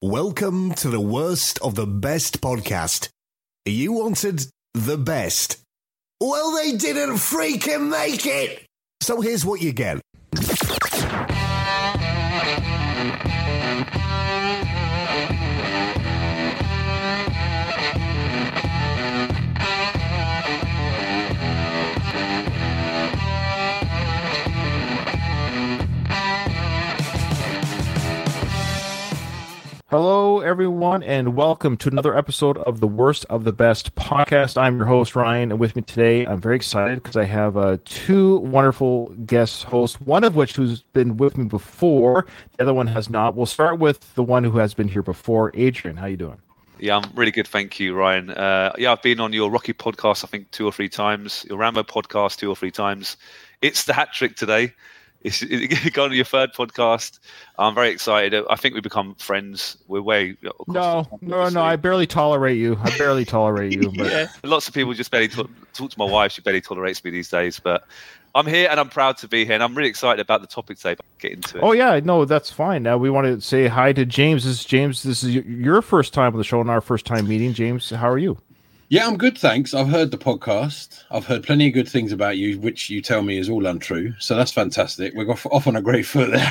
Welcome to the worst of the best podcast. You wanted the best. Well, they didn't freaking make it. So here's what you get. Hello, everyone, and welcome to another episode of the Worst of the Best podcast. I'm your host, Ryan, and with me today, I'm very excited because I have two wonderful guest hosts, one of which who's been with me before, the other one has not. We'll start with the one who has been here before. Adrian, how you doing? Yeah, I'm really good, thank you, Ryan. I've been on your Rocky podcast, I think, 2 or 3 times, your Rambo podcast 2 or 3 times. It's the hat trick today. It's going to your third podcast. I'm very excited. I think we become friends. We're way No. I barely tolerate you. But yeah. Lots of people just barely talk to my wife. She barely tolerates me these days. But I'm here and I'm proud to be here. And I'm really excited about the topic today. Get into it. Oh yeah, no, that's fine. Now we want to say hi to James. This is your first time on the show and our first time meeting. James, how are you? Yeah, I'm good, thanks. I've heard the podcast. I've heard plenty of good things about you, which you tell me is all untrue. So that's fantastic. We're off on a great foot there.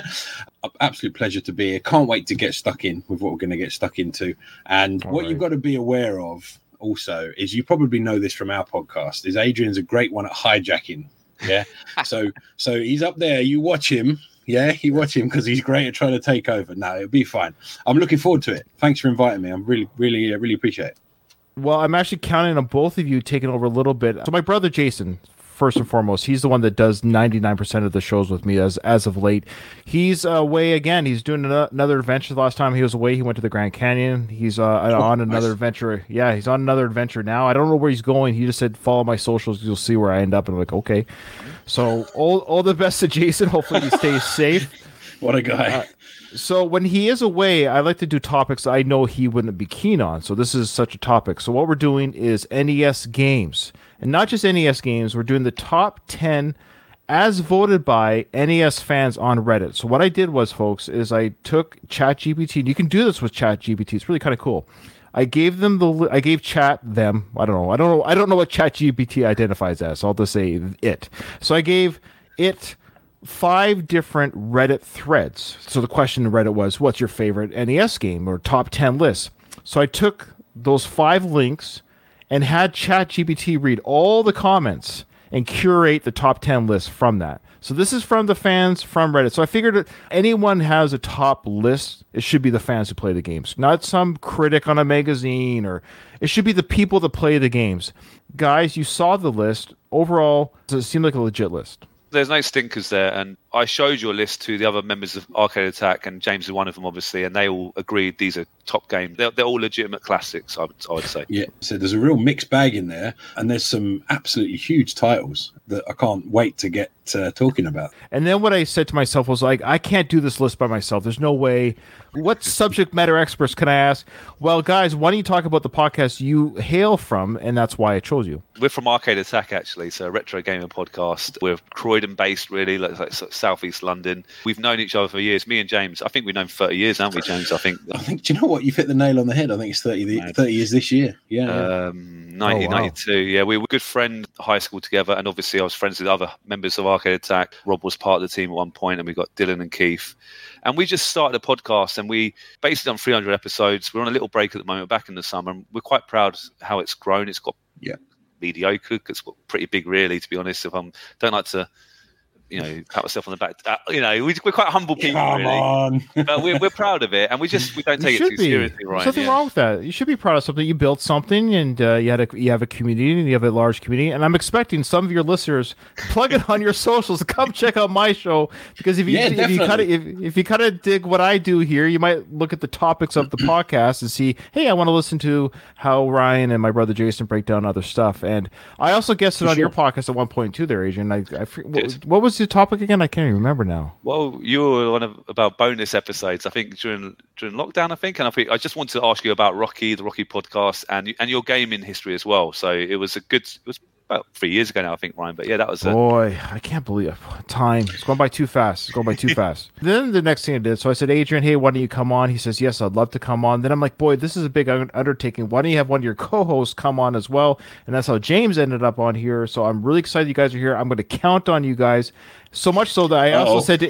Absolute pleasure to be here. Can't wait to get stuck in with what we're going to get stuck into. And what you've got to be aware of also is, you probably know this from our podcast, is Adrian's a great one at hijacking. Yeah. so he's up there. You watch him. Yeah, you watch him because he's great at trying to take over. No, it'll be fine. I'm looking forward to it. Thanks for inviting me. I'm really appreciate it. Well, I'm actually counting on both of you taking over a little bit. So my brother Jason, first and foremost, he's the one that does 99% of the shows with me as of late. He's away again. He's doing another adventure. The last time he was away, he went to the Grand Canyon. He's on another adventure. Yeah, he's on another adventure now. I don't know where he's going. He just said, follow my socials. You'll see where I end up. And I'm like, okay. So all the best to Jason. Hopefully he stays safe. What a guy. So when he is away, I like to do topics I know he wouldn't be keen on. So this is such a topic. So what we're doing is NES games. And not just NES games. We're doing the top 10 as voted by NES fans on Reddit. So what I did was, folks, is I took ChatGPT. And you can do this with ChatGPT. It's really kind of cool. I gave them I don't know what ChatGPT identifies as. So I'll just say it. So I gave it 5 different Reddit threads. So the question in Reddit was, what's your favorite NES game, or top 10 lists? So I took those 5 links and had ChatGPT read all the comments and curate the top 10 list from that. So this is from the fans from Reddit. So I figured that anyone has a top list, it should be the fans who play the games, not some critic on a magazine, or it should be the people that play the games. Guys, you saw the list. Overall, it seemed like a legit list. There's no stinkers there, and I showed your list to the other members of Arcade Attack, and James is one of them, obviously, and they all agreed these are top games. They're all legitimate classics, I would say. Yeah, so there's a real mixed bag in there, and there's some absolutely huge titles that I can't wait to get talking about. And then what I said to myself was, like, I can't do this list by myself. There's no way. What subject matter experts can I ask? Well, guys, why don't you talk about the podcast you hail from, and that's why I chose you. We're from Arcade Attack, actually, so a retro gaming podcast. We're Croydon-based, really, like southeast London. We've known each other for years. Me and James, I think we've known 30 years, haven't we, James? I think. Do you know what? You've hit the nail on the head. I think it's 30 years this year. Yeah. 1992. Oh, wow. Yeah, we were good friends at high school together, and obviously I was friends with other members of Arcade Attack. Rob was part of the team at one point, and we got Dylan and Keith. And we just started a podcast, and we basically done 300 episodes. We're on a little break at the moment, back in the summer, and we're quite proud how it's grown. It's got mediocre. It's got pretty big, really, to be honest. If don't like to, pat myself on the back. We're quite humble people, Come on. But we're proud of it, and we don't take it too seriously, right? There's nothing wrong with that. You should be proud of something. You built something, and you have a community, and you have a large community. And I'm expecting some of your listeners plug it on your socials. Come check out my show, because if you kind of dig what I do here, you might look at the topics of the podcast and see, hey, I want to listen to how Ryan and my brother Jason break down other stuff. And I also guested on your podcast at one point too, there, Adrian. What was the topic again? I can't even remember now. Well, you were one of about bonus episodes, I think, during lockdown, and I just wanted to ask you about Rocky, the Rocky podcast, and your gaming history as well. So it was about 3 years ago now, I think, Ryan. But yeah, that was boy, I can't believe it. Time. It's going by too fast. Then the next thing I did, so I said, Adrian, hey, why don't you come on? He says, yes, I'd love to come on. Then I'm like, boy, this is a big undertaking. Why don't you have one of your co-hosts come on as well? And that's how James ended up on here. So I'm really excited you guys are here. I'm going to count on you guys. So much so that I also said to,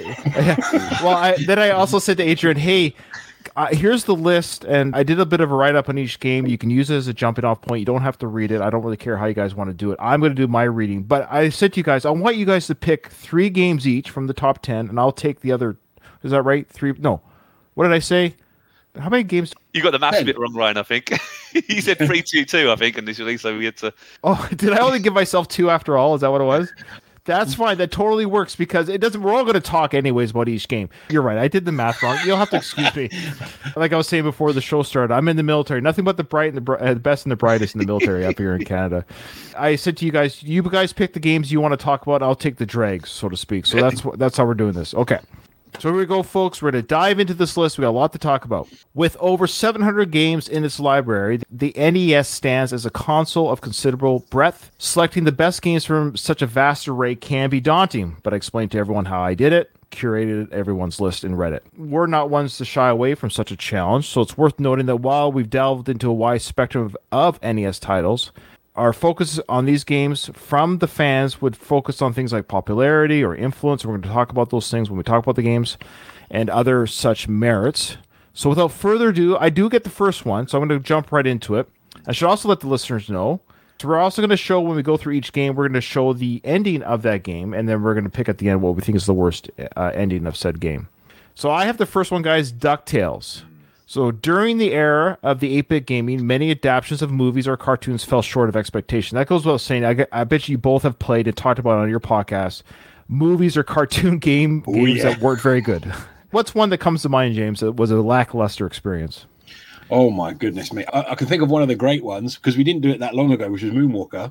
I also said to Adrian, hey, here's the list, and I did a bit of a write-up on each game. You can use it as a jumping-off point. You don't have to read it. I don't really care how you guys want to do it. I'm going to do my reading. But I said to you guys, I want you guys to pick 3 games each from the top 10, and I'll take the other. Is that right? 3? No. What did I say? How many games? You got the maths bit wrong, Ryan, I think. You said 3-2-2, I think, initially, so we had to... Oh, did I only give myself 2 after all? Is that what it was? That's fine. That totally works because it doesn't. We're all going to talk anyways about each game. You're right. I did the math wrong. You'll have to excuse me. Like I was saying before the show started, I'm in the military. Nothing but the best and the brightest in the military up here in Canada. I said to you guys pick the games you want to talk about. I'll take the dregs, so to speak. So that's how we're doing this. Okay. So here we go, folks. We're going to dive into this list. We got a lot to talk about. With over 700 games in its library, the NES stands as a console of considerable breadth. Selecting the best games from such a vast array can be daunting, but I explained to everyone how I did it, curated everyone's list, and read it. We're not ones to shy away from such a challenge, so it's worth noting that while we've delved into a wide spectrum of NES titles, our focus on these games from the fans would focus on things like popularity or influence. We're going to talk about those things when we talk about the games and other such merits. So without further ado, I do get the first one, so I'm going to jump right into it. I should also let the listeners know. So we're also going to show, when we go through each game, we're going to show the ending of that game, and then we're going to pick at the end what we think is the worst ending of said game. So I have the first one, guys, DuckTales. So during the era of the 8-bit gaming, many adaptations of movies or cartoons fell short of expectation. That goes without saying. I bet you both have played and talked about on your podcast movies or cartoon games that weren't very good. What's one that comes to mind, James, that was a lackluster experience? Oh, my goodness, mate. I can think of one of the great ones, because we didn't do it that long ago, which was Moonwalker.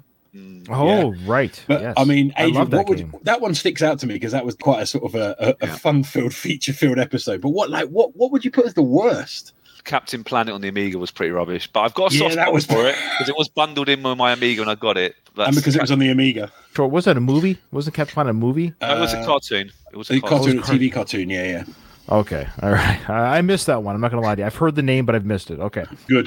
Oh, yeah. Right. But yes. I mean, Adrian, that one sticks out to me because that was quite a sort of a fun-filled, feature-filled episode. But what would you put as the worst? Captain Planet on the Amiga was pretty rubbish, but I've got a soft spot for it because it was bundled in with my Amiga and I got it. And because it was on the Amiga. Sure, was that a movie? Wasn't Captain Planet a movie? It was a cartoon. It was a TV cartoon. Yeah. Okay, all right. I missed that one. I'm not going to lie to you. I've heard the name, but I've missed it. Okay. Good.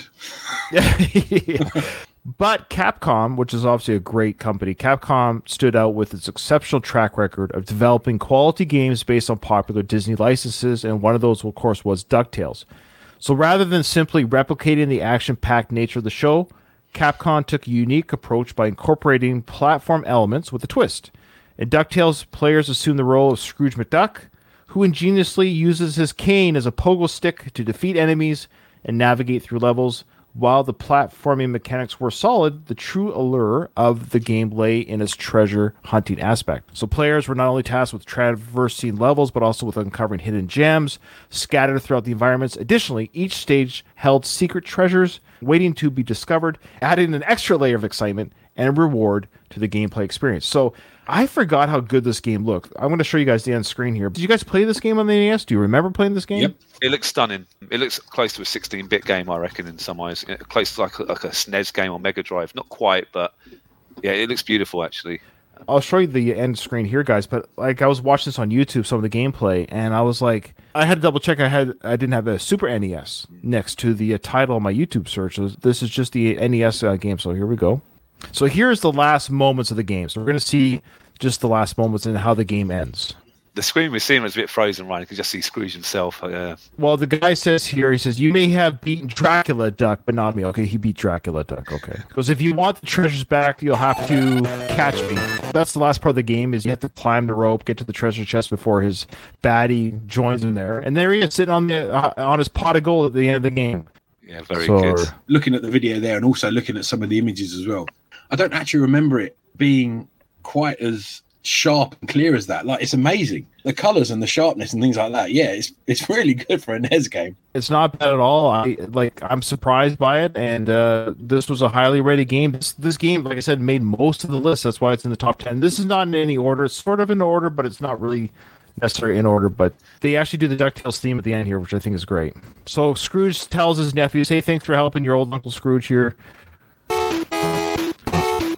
But Capcom, which is obviously a great company, Capcom stood out with its exceptional track record of developing quality games based on popular Disney licenses, and one of those, of course, was DuckTales. So rather than simply replicating the action-packed nature of the show, Capcom took a unique approach by incorporating platform elements with a twist. In DuckTales, players assume the role of Scrooge McDuck, who ingeniously uses his cane as a pogo stick to defeat enemies and navigate through levels. While the platforming mechanics were solid, the true allure of the game lay in its treasure hunting aspect. So players were not only tasked with traversing levels, but also with uncovering hidden gems scattered throughout the environments. Additionally, each stage held secret treasures waiting to be discovered, adding an extra layer of excitement and reward to the gameplay experience. So I forgot how good this game looked. I'm going to show you guys the end screen here. Did you guys play this game on the NES? Do you remember playing this game? Yep. It looks stunning. It looks close to a 16-bit game, I reckon, in some ways. Close to like a SNES game on Mega Drive. Not quite, but yeah, it looks beautiful, actually. I'll show you the end screen here, guys. But like, I was watching this on YouTube, some of the gameplay, and I was like, I had to double check. I didn't have a Super NES next to the title on my YouTube search. So this is just the NES game. So here we go. So here's the last moments of the game. So we're going to see just the last moments and how the game ends. The screen we're seeing is a bit frozen, right? You can just see Scrooge himself. Well, the guy says here, he says, you may have beaten Dracula Duck, but not me. Okay, he beat Dracula Duck. Okay. Because if you want the treasures back, you'll have to catch me. That's the last part of the game, is you have to climb the rope, get to the treasure chest before his baddie joins him there. And there he is, sitting on his pot of gold at the end of the game. Yeah, very good. Looking at the video there and also looking at some of the images as well, I don't actually remember it being quite as sharp and clear as that. Like, it's amazing, the colors and the sharpness and things like that. Yeah, it's really good for a NES game. It's not bad at all. I'm surprised by it, and this was a highly rated game. This game, like I said, made most of the list. That's why it's in the top 10. This is not in any order. It's sort of in order, but it's not really necessarily in order. But they actually do the DuckTales theme at the end here, which I think is great. So Scrooge tells his nephew, "Hey, thanks for helping your old Uncle Scrooge here."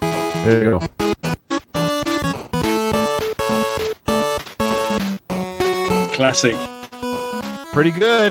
There you go. Classic. Pretty good.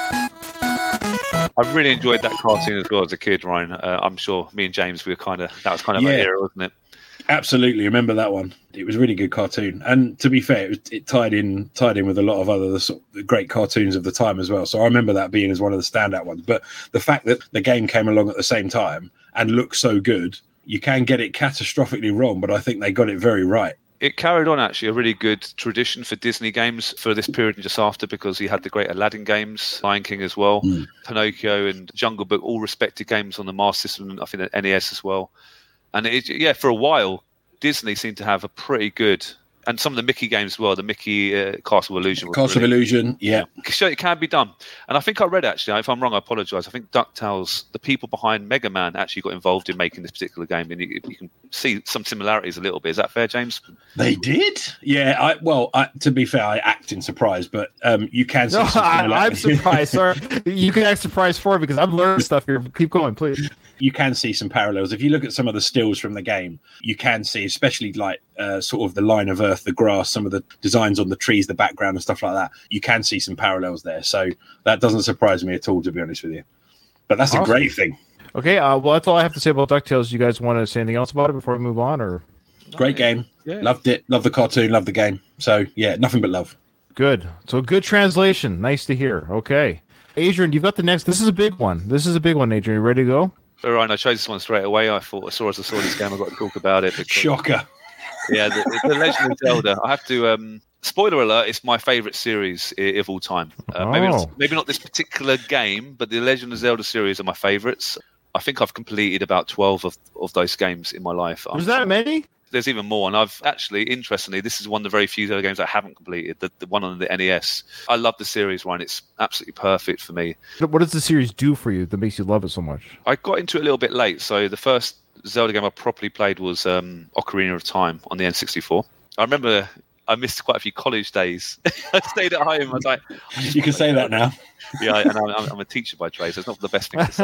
I really enjoyed that cartoon as well as a kid, Ryan. I'm sure me and James, that was kind of our era, wasn't it? Absolutely, remember that one. It was a really good cartoon, and to be fair, it tied in with a lot of other the great cartoons of the time as well. So I remember that being as one of the standout ones. But the fact that the game came along at the same time and looked so good, you can get it catastrophically wrong, but I think they got it very right. It carried on actually a really good tradition for Disney games for this period and just after, because you had the great Aladdin games, Lion King as well, Pinocchio and Jungle Book, all respected games on the Master System, I think the NES as well. And for a while, Disney seemed to have a pretty good, and some of the Mickey games as well, the Mickey Castle of Illusion. Castle of Illusion, yeah. So it can be done. And I think I read, actually, if I'm wrong, I apologise, I think DuckTales, the people behind Mega Man, actually got involved in making this particular game. And you can see some similarities a little bit. Is that fair, James? They did? Yeah, to be fair, I act in surprise, but you can see some similarities. I'm surprised, sir. You can act surprised for it because I've learned stuff here. Keep going, please. You can see some parallels. If you look at some of the stills from the game, you can see, especially like sort of the line of earth, the grass, some of the designs on the trees, the background and stuff like that. You can see some parallels there. So that doesn't surprise me at all, to be honest with you. But that's awesome. A great thing. Okay, well, that's all I have to say about DuckTales. You guys want to say anything else about it before we move on? Or great game. Yeah. Loved it. Loved the cartoon. Loved the game. So, yeah, nothing but love. Good. So, good translation. Nice to hear. Okay. Adrian, you've got the next. This is a big one. Adrian. You ready to go? All right, I chose this one straight away. I thought, as I saw this game, I've got to talk about it. Because, shocker. Yeah, the Legend of Zelda. I have to... spoiler alert, it's my favourite series of all time. Maybe not this particular game, but the Legend of Zelda series are my favourites. I think I've completed about 12 of those games in my life. Was that many? There's even more. And I've actually, interestingly, this is one of the very few Zelda games I haven't completed, the one on the NES. I love the series, Ryan. It's absolutely perfect for me. What does the series do for you that makes you love it so much? I got into it a little bit late. So the first Zelda game I properly played was Ocarina of Time on the N64. I remember I missed quite a few college days. I stayed at home. I was like, you can say that now. Yeah, and I'm a teacher by trade, so it's not the best thing to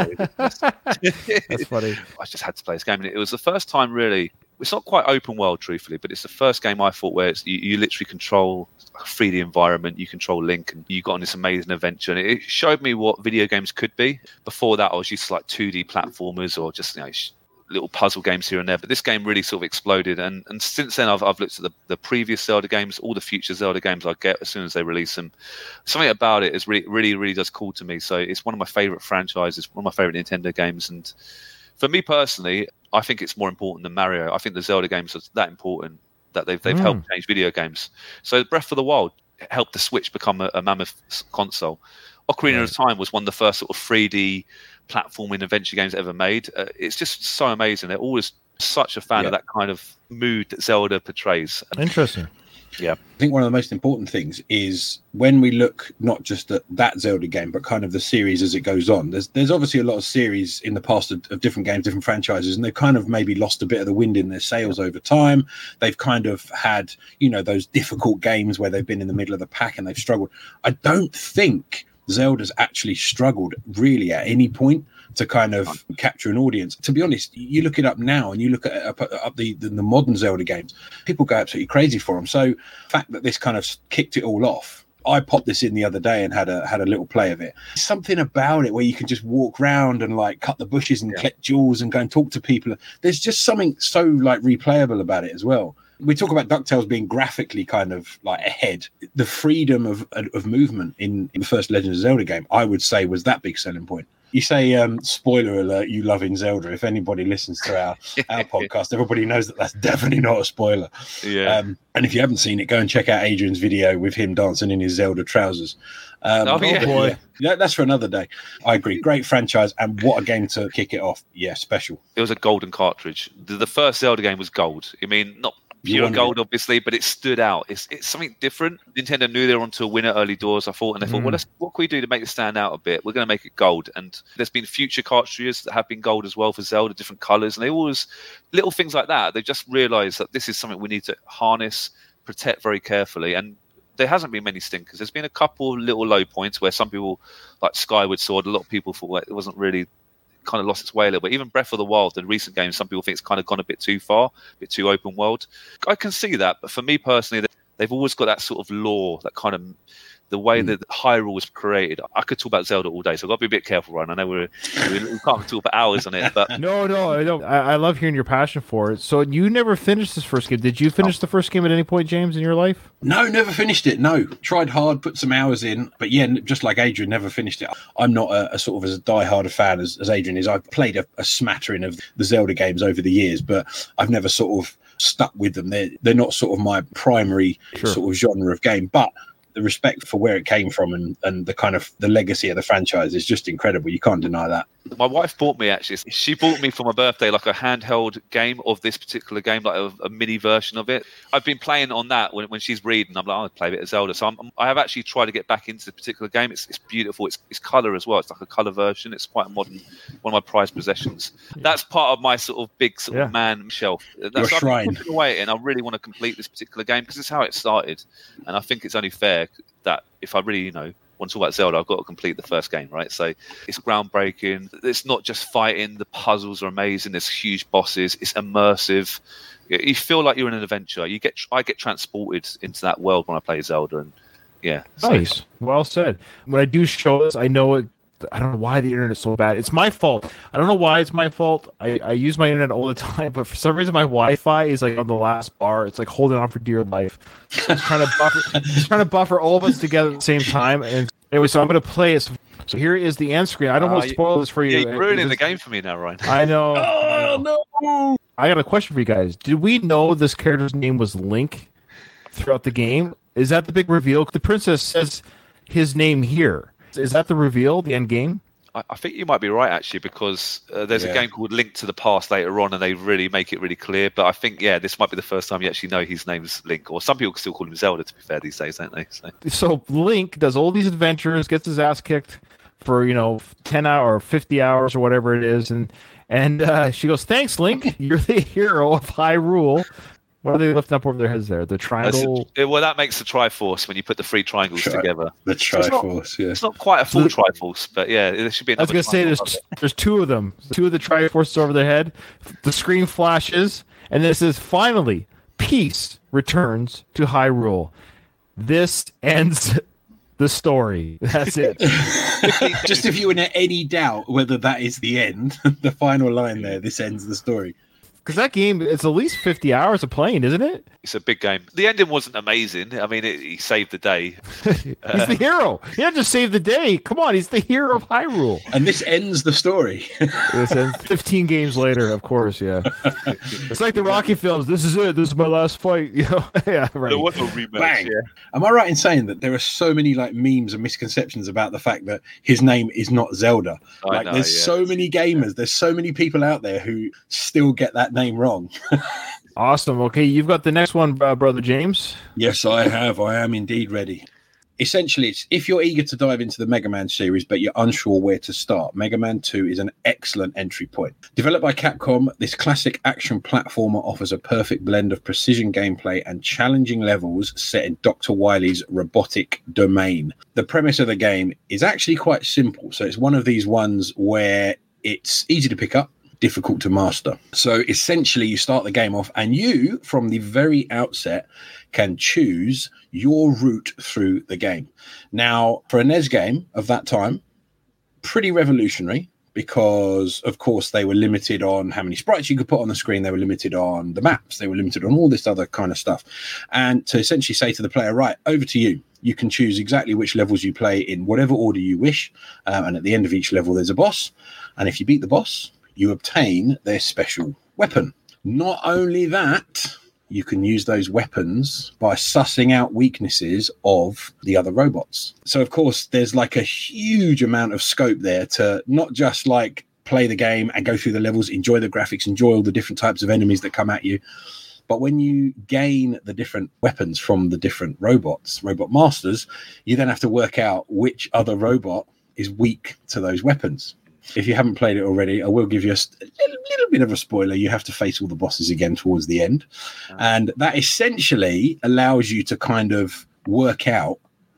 say. That's funny. I just had to play this game, and it was the first time, really. It's not quite open world, truthfully, but it's the first game I thought where you literally control a 3D environment, you control Link, and you got on this amazing adventure. And it showed me what video games could be. Before that, I was used to like 2D platformers or just little puzzle games here and there, but this game really sort of exploded, and since then I've looked at the previous Zelda games, all the future Zelda games I get as soon as they release them. Something about it is really does call to me. So it's one of my favorite franchises, one of my favorite Nintendo games, and for me personally, I think it's more important than Mario. I think the Zelda games are that important that they've helped change video games. So Breath of the Wild helped the Switch become a mammoth console. Ocarina of Time was one of the first sort of 3D platforming adventure games ever made. It's just so amazing. They're always such a fan of that kind of mood that Zelda portrays. Interesting. Yeah. I think one of the most important things is when we look not just at that Zelda game, but kind of the series as it goes on. There's obviously a lot of series in the past of different games, different franchises, and they've kind of maybe lost a bit of the wind in their sails over time. They've kind of had, those difficult games where they've been in the middle of the pack and they've struggled. I don't think Zelda's actually struggled really at any point to kind of capture an audience. To be honest, you look it up now and you look at up the modern Zelda games, people go absolutely crazy for them. So the fact that this kind of kicked it all off, I popped this in the other day and had a little play of it. Something about it where you can just walk around and like cut the bushes and collect jewels and go and talk to people. There's just something so like replayable about it as well. We talk about DuckTales being graphically kind of like ahead. The freedom of movement in the first Legend of Zelda game, I would say, was that big selling point. You say, spoiler alert, you love in Zelda. If anybody listens to our podcast, everybody knows that that's definitely not a spoiler. Yeah. And if you haven't seen it, go and check out Adrian's video with him dancing in his Zelda trousers. Boy. Yeah, that's for another day. I agree. Great franchise, and what a game to kick it off. Yeah, special. It was a golden cartridge. The first Zelda game was gold. I mean, not pure gold, obviously, but it stood out. It's something different. Nintendo knew they were onto a winner early doors, I thought, and they thought, well, what can we do to make it stand out a bit? We're going to make it gold. And there's been future cartridges that have been gold as well for Zelda, different colours, and they always, little things like that, they just realised that this is something we need to harness, protect very carefully. And there hasn't been many stinkers. There's been a couple little low points where some people, like Skyward Sword, a lot of people thought it wasn't really kind of lost its way a little bit. Even Breath of the Wild, the recent games, some people think it's kind of gone a bit too far, a bit too open world. I can see that, but for me personally, they've always got that sort of lore, that kind of the way that Hyrule was created. I could talk about Zelda all day, so I've got to be a bit careful, Ryan. I know we can't talk for hours on it, but no, I don't. I love hearing your passion for it. So you never finished this first game. Did you finish the first game at any point, James, in your life? No, never finished it. No, tried hard, put some hours in, but yeah, just like Adrian, never finished it. I'm not a sort of as diehard a fan as Adrian is. I've played a smattering of the Zelda games over the years, but I've never sort of stuck with them. They're not sort of my primary sort of genre of game, but the respect for where it came from and the kind of the legacy of the franchise is just incredible. You can't deny that. My wife bought me, actually, she bought me for my birthday like a handheld game of this particular game, like a mini version of it. I've been playing on that when she's reading. I'm like, I'll play a bit of Zelda. So I have actually tried to get back into the particular game. It's beautiful. It's colour as well. It's like a colour version. It's quite a modern, one of my prized possessions. That's part of my sort of big sort of man shelf. That's your shrine. I'm putting away, and I really want to complete this particular game because it's how it started. And I think it's only fair that if I really, want to talk about Zelda, I've got to complete the first game, right? So it's groundbreaking. It's not just fighting. The puzzles are amazing. There's huge bosses. It's immersive. You feel like you're in an adventure. I get transported into that world when I play Zelda, and nice. Well said. When I do show this, I know it. I don't know why the internet's so bad. It's my fault. I don't know why it's my fault. I use my internet all the time, but for some reason my Wi-Fi is like on the last bar. It's like holding on for dear life. It's trying to buffer all of us together at the same time. And anyway, so I'm going to play it. So here is the end screen. I don't want to spoil this for you. You're ruining the game for me now, Ryan. I know. Oh, no. I got a question for you guys. Did we know this character's name was Link throughout the game? Is that the big reveal? The princess says his name here. Is that the reveal, the end game? I think you might be right, actually, because there's a game called Link to the Past later on, and they really make it really clear. But I think, this might be the first time you actually know his name's Link. Or some people still call him Zelda, to be fair, these days, don't they? So Link does all these adventures, gets his ass kicked for, 10 hours or 50 hours or whatever it is. And she goes, thanks, Link. You're the hero of Hyrule. What are they lifting up over their heads there? The triangle? Well, that makes the Triforce when you put the three triangles together. The Triforce, It's not quite a full Triforce, but there should be another. I was going to say, there's two of them. Two of the Triforces over their head. The screen flashes, and this is finally, peace returns to Hyrule. This ends the story. That's it. Just if you were in any doubt whether that is the end, the final line there, this ends the story. Because that game, it's at least 50 hours of playing, isn't it? It's a big game. The ending wasn't amazing. I mean, he saved the day. He's the hero. He didn't just save the day. Come on, he's the hero of Hyrule. And this ends the story. This ends 15 games later, of course, yeah. It's like the Rocky films. This is it. This is my last fight. Yeah, right. There was a rematch. Bang. Yeah. Am I right in saying that there are so many memes and misconceptions about the fact that his name is not Zelda? There's so many gamers. There's so many people out there who still get that name wrong. Awesome. Okay, you've got the next one, Brother James. Yes, I have. I am indeed ready. Essentially, it's if you're eager to dive into the Mega Man series, but you're unsure where to start, Mega Man 2 is an excellent entry point. Developed by Capcom, this classic action platformer offers a perfect blend of precision gameplay and challenging levels set in Dr. Wily's robotic domain. The premise of the game is actually quite simple. So it's one of these ones where it's easy to pick up, difficult to master. So essentially you start the game off and you, from the very outset, can choose your route through the game. Now, for a NES game of that time, pretty revolutionary because, of course, they were limited on how many sprites you could put on the screen. They were limited on the maps. They were limited on all this other kind of stuff. And to essentially say to the player, right, over to you. You can choose exactly which levels you play in whatever order you wish. And at the end of each level, there's a boss. And if you beat the boss, you obtain their special weapon. Not only that, you can use those weapons by sussing out weaknesses of the other robots. So, of course, there's a huge amount of scope there to not just play the game and go through the levels, enjoy the graphics, enjoy all the different types of enemies that come at you. But when you gain the different weapons from the different robots, robot masters, you then have to work out which other robot is weak to those weapons. If you haven't played it already, I will give you a little bit of a spoiler. You have to face all the bosses again towards the end. And that essentially allows you to kind of work out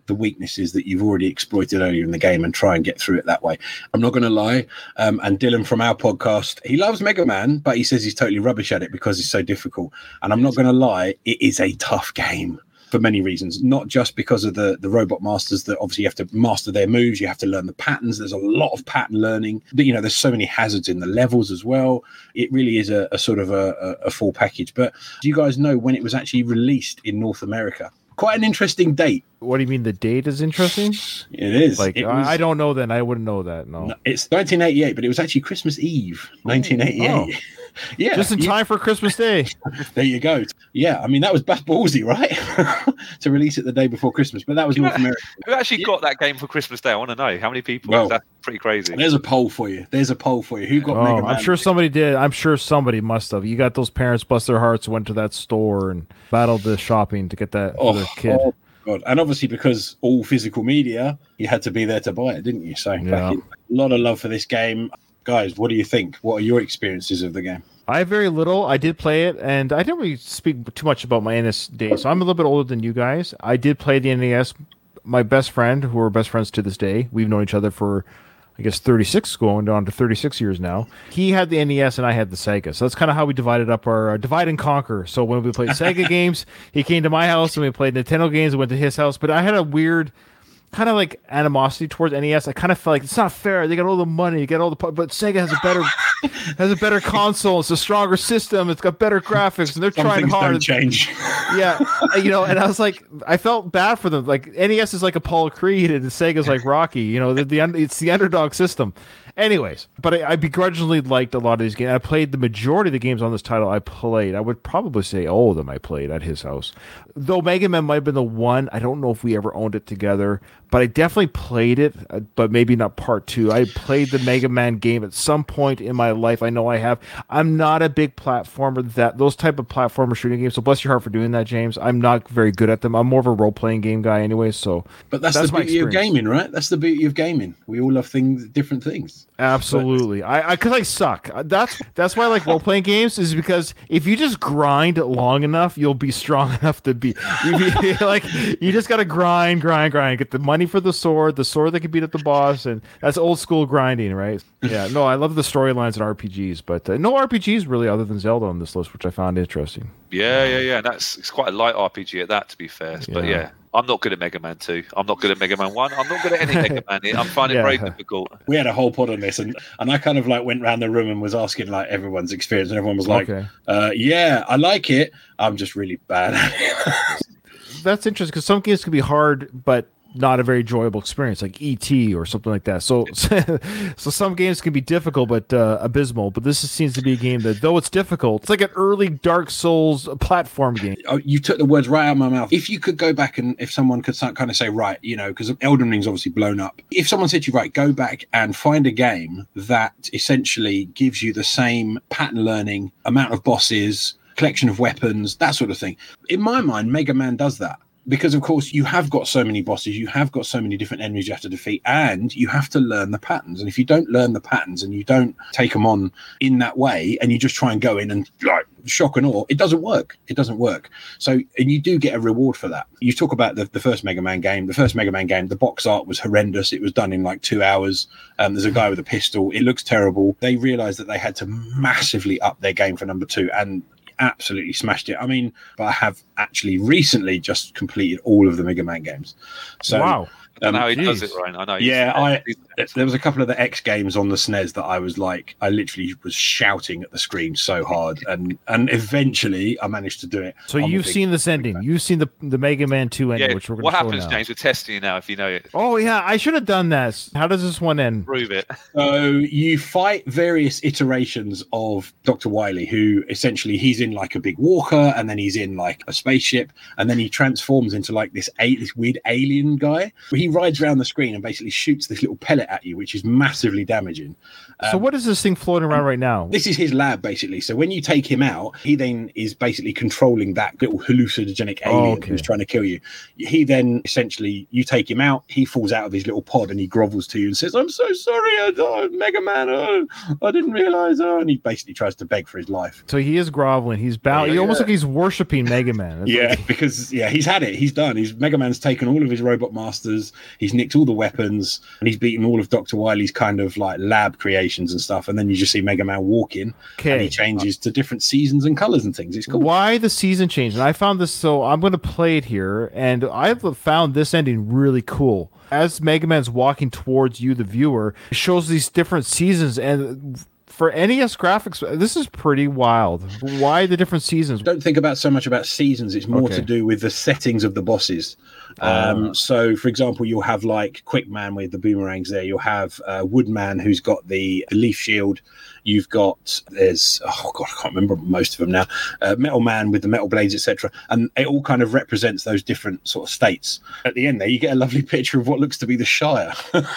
the weaknesses that you've already exploited earlier in the game and try and get through it that way. I'm not going to lie. And Dylan from our podcast, he loves Mega Man, but he says he's totally rubbish at it because it's so difficult. And I'm not going to lie, it is a tough game for many reasons, not just because of the robot masters that obviously you have to master their moves. You have to learn the patterns. There's a lot of pattern learning. There's so many hazards in the levels as well. It really is a sort of a full package. But do you guys know when it was actually released in North America? Quite an interesting date. What do you mean the date is interesting? It is. I don't know then. I wouldn't know that. No. It's 1988, but it was actually Christmas Eve, 1988. Oh. Yeah. Just in time for Christmas Day. There you go. Yeah, I mean, that was ballsy, right? To release it the day before Christmas, but that was North America. Who actually got that game for Christmas Day? I want to know. How many people? Well, that's pretty crazy. There's a poll for you. Who got Mega Man? I'm sure somebody did. I'm sure somebody must have. You got those parents bust their hearts, went to that store and battled the shopping to get that for their kid. Oh, God. And obviously because all physical media, you had to be there to buy it, didn't you? So a lot of love for this game. Guys, what do you think? What are your experiences of the game? I have very little. I did play it, and I didn't really speak too much about my NES days. So I'm a little bit older than you guys. I did play the NES. My best friend, who are best friends to this day, we've known each other for, I guess, 36, going on to 36 years now. He had the NES, and I had the Sega. So that's kind of how we divided up our divide and conquer. So when we played Sega games, he came to my house, and we played Nintendo games and went to his house. But I had a weird kind of like animosity towards NES. I kind of felt like it's not fair. They got all the money, you get all the, but Sega has a better console. It's a stronger system. It's got better graphics, and they're trying hard. Don't change. Yeah, and I was like, I felt bad for them. Like NES is like Apollo Creed, and Sega's like Rocky. It's the underdog system. Anyways, but I begrudgingly liked a lot of these games. I played the majority of the games on this title. I would probably say all of them I played at his house. Though Mega Man might have been the one. I don't know if we ever owned it together, but I definitely played it, but maybe not part two. I played the Mega Man game at some point in my life. I know I have. I'm not a big platformer, those type of platformer shooting games, so bless your heart for doing that, James. I'm not very good at them. I'm more of a role-playing game guy anyway, so. But that's the beauty of gaming, right? That's the beauty of gaming. We all love different things. Absolutely. Because I suck. That's why I like role-playing games, is because if you just grind long enough, you'll be strong enough to be like, you just got to grind, get the money for the sword that can beat up the boss, and that's old school grinding, right? Yeah, no, I love the storylines in RPGs, but no RPGs really other than Zelda on this list, which I found interesting. Yeah. It's quite a light RPG at that, to be fair. But yeah, I'm not good at Mega Man 2. I'm not good at Mega Man 1. I'm not good at any Mega Man. I'm finding it very difficult. We had a whole pod on this, and I kind of like went around the room and was asking like everyone's experience, and everyone was like, yeah, I like it. I'm just really bad at it. That's interesting, because some games can be hard, but not a very enjoyable experience, like E.T. or something like that. So some games can be difficult but abysmal. But this seems to be a game that, though it's difficult, it's like an early Dark Souls platform game. Oh, you took the words right out of my mouth. If you could go back, and if someone could kind of say, right, because Elden Ring's obviously blown up. If someone said to you, right, go back and find a game that essentially gives you the same pattern learning, amount of bosses, collection of weapons, that sort of thing. In my mind, Mega Man does that. Because, of course, you have got so many bosses, you have got so many different enemies you have to defeat, and you have to learn the patterns. And if you don't learn the patterns and you don't take them on in that way, and you just try and go in and like shock and awe, it doesn't work. It doesn't work. So, and you do get a reward for that. You talk about the first Mega Man game. The first Mega Man game, the box art was horrendous. It was done in like 2 hours. There's a guy with a pistol. It looks terrible. They realized that they had to massively up their game for number 2, and absolutely smashed it. I mean, but I have actually recently just completed all of the Mega Man games. So wow. I know how he does it, Ryan. I know. Yeah, there was a couple of the X games on the SNES that I was like, I literally was shouting at the screen so hard, and eventually I managed to do it. So you've seen this ending. You've seen the Mega Man 2 ending, which we're going to show now. What happens, James? We're testing you now if you know it. Oh, yeah, I should have done that. How does this one end? Prove it. So you fight various iterations of Dr. Wily, who essentially he's in like a big walker, and then he's in like a spaceship, and then he transforms into like this weird alien guy. He he rides around the screen and basically shoots this little pellet at you, which is massively damaging. So what is this thing floating around right now? This is his lab, basically. So when you take him out, he then is basically controlling that little hallucinogenic alien who's trying to kill you. He then essentially, you take him out, he falls out of his little pod and he grovels to you and says, "I'm so sorry, Mega Man, I didn't realize." And he basically tries to beg for his life. So he is groveling. He's bowing. He almost like he's worshiping Mega Man. Because he's had it. He's done. Mega Man's taken all of his robot masters. He's nicked all the weapons, and he's beaten all of Dr. Wily's kind of like lab creations and stuff. And then you just see Mega Man walk in, and he changes to different seasons and colors and things. It's cool. Why the season change? And I found this, so I'm going to play it here, and I've found this ending really cool. As Mega Man's walking towards you, the viewer, it shows these different seasons, and for NES graphics, this is pretty wild. Why the different seasons? Don't think about so much about seasons. It's more to do with the settings of the bosses. So, for example, you'll have like Quick Man with the boomerangs there. You'll have Woodman, who's got the leaf shield. You've got, I can't remember most of them now. Metal Man with the metal blades, etc. And it all kind of represents those different sort of states. At the end there, you get a lovely picture of what looks to be the Shire.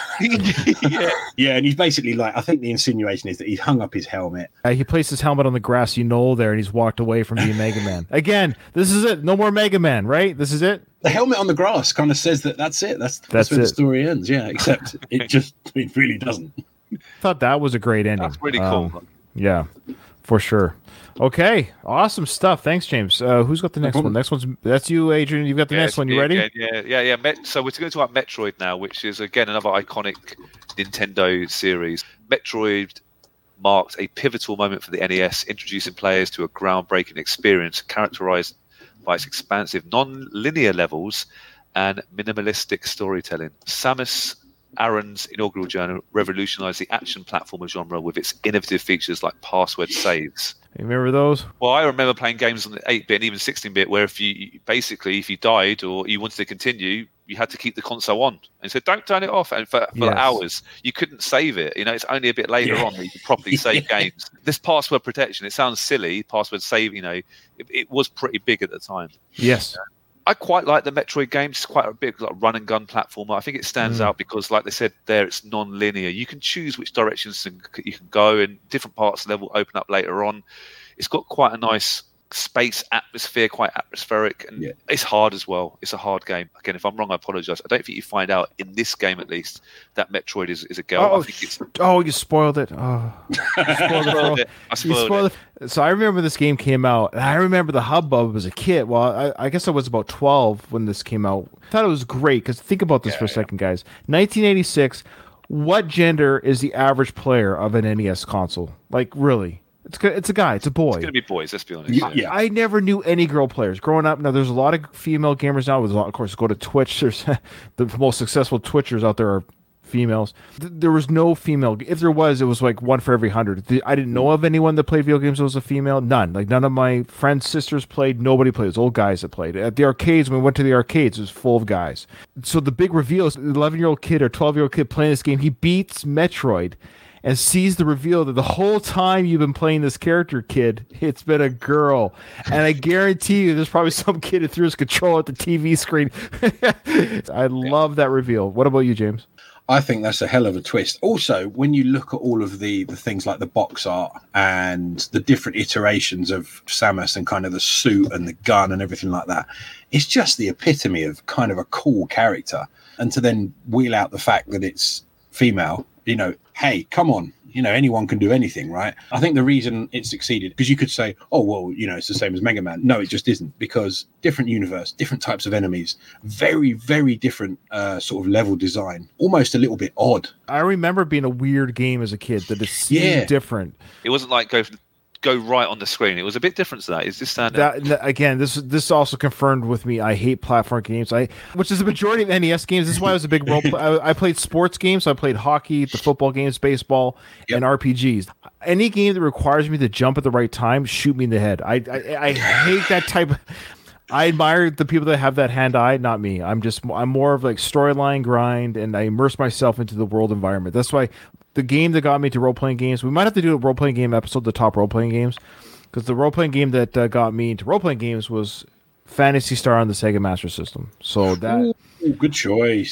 Yeah, and he's basically like, I think the insinuation is that he's hung up his helmet. He placed his helmet on the grass, there, and he's walked away from being Mega Man. Again, this is it. No more Mega Man, right? This is it? The helmet on the grass kind of says that's it. That's where the story ends. Yeah, except it really doesn't. Thought that was a great ending. That's really cool. Yeah, for sure. Okay, awesome stuff. Thanks, James. Who's got the next one? That's you, Adrian. You've got the next one. You ready? Yeah. So we're going to talk about Metroid now, which is again another iconic Nintendo series. Metroid marked a pivotal moment for the NES, introducing players to a groundbreaking experience characterized by its expansive non-linear levels and minimalistic storytelling. Samus Aran's inaugural journey revolutionized the action platformer genre with its innovative features like password saves. You remember those? Well, I remember playing games on the 8-bit and even 16-bit where if you died or you wanted to continue, you had to keep the console on. And so don't turn it off. And for hours, you couldn't save it. It's only a bit later on that you could properly save games. This password protection, it sounds silly, password save, it was pretty big at the time. Yes. I quite like the Metroid games. It's quite a big run and gun platformer. I think it stands out because, like they said there, it's non-linear. You can choose which directions you can go, and different parts of the level open up later on. It's got quite a nice space atmosphere, quite atmospheric, and it's hard as well. It's a hard game. Again, if I'm wrong, I apologize. I don't think you find out in this game, at least, that Metroid is a girl. You spoiled it. I spoiled it. So I remember this game came out, and I remember the hubbub as a kid. Well, I guess I was about 12 when this came out. I thought it was great, because think about this for a second, guys. 1986, what gender is the average player of an NES console? Like, really? It's a guy. It's a boy. It's going to be boys, let's be honest. Yeah. I never knew any girl players. Growing up, now there's a lot of female gamers now. Of course, go to Twitch. There's the most successful Twitchers out there are females. There was no female. If there was, it was like 1 for every 100. I didn't know of anyone that played video games that was a female. None. Like none of my friends' sisters played. Nobody played. It was old guys that played. At the arcades, when we went to the arcades, it was full of guys. So the big reveal is an 11-year-old kid or 12-year-old kid playing this game. He beats Metroid and sees the reveal that the whole time you've been playing this character, kid, it's been a girl. And I guarantee you there's probably some kid who threw his controller at the TV screen. I love that reveal. What about you, James? I think that's a hell of a twist. Also, when you look at all of the things like the box art and the different iterations of Samus and kind of the suit and the gun and everything like that, it's just the epitome of kind of a cool character. And to then wheel out the fact that it's female, hey, come on, anyone can do anything, right? I think the reason it succeeded, because you could say, oh, well, it's the same as Mega Man. No, it just isn't, because different universe, different types of enemies, very, very different sort of level design, almost a little bit odd. I remember being a weird game as a kid that it seemed different. It wasn't like go right on the screen. It was a bit different to that. Is this standard? Again, this also confirmed with me. I hate platform games. Which is the majority of NES games. This is why I was a big role. I played sports games. So I played hockey, the football games, baseball, and RPGs. Any game that requires me to jump at the right time, shoot me in the head. I hate that type of. I admire the people that have that hand-eye, not me. I'm more of like storyline grind, and I immerse myself into the world environment. That's why the game that got me to role-playing games, we might have to do a role-playing game episode, the top role-playing games, because the role-playing game that got me into role-playing games was Phantasy Star on the Sega Master System. So that... Ooh, good choice. Yeah.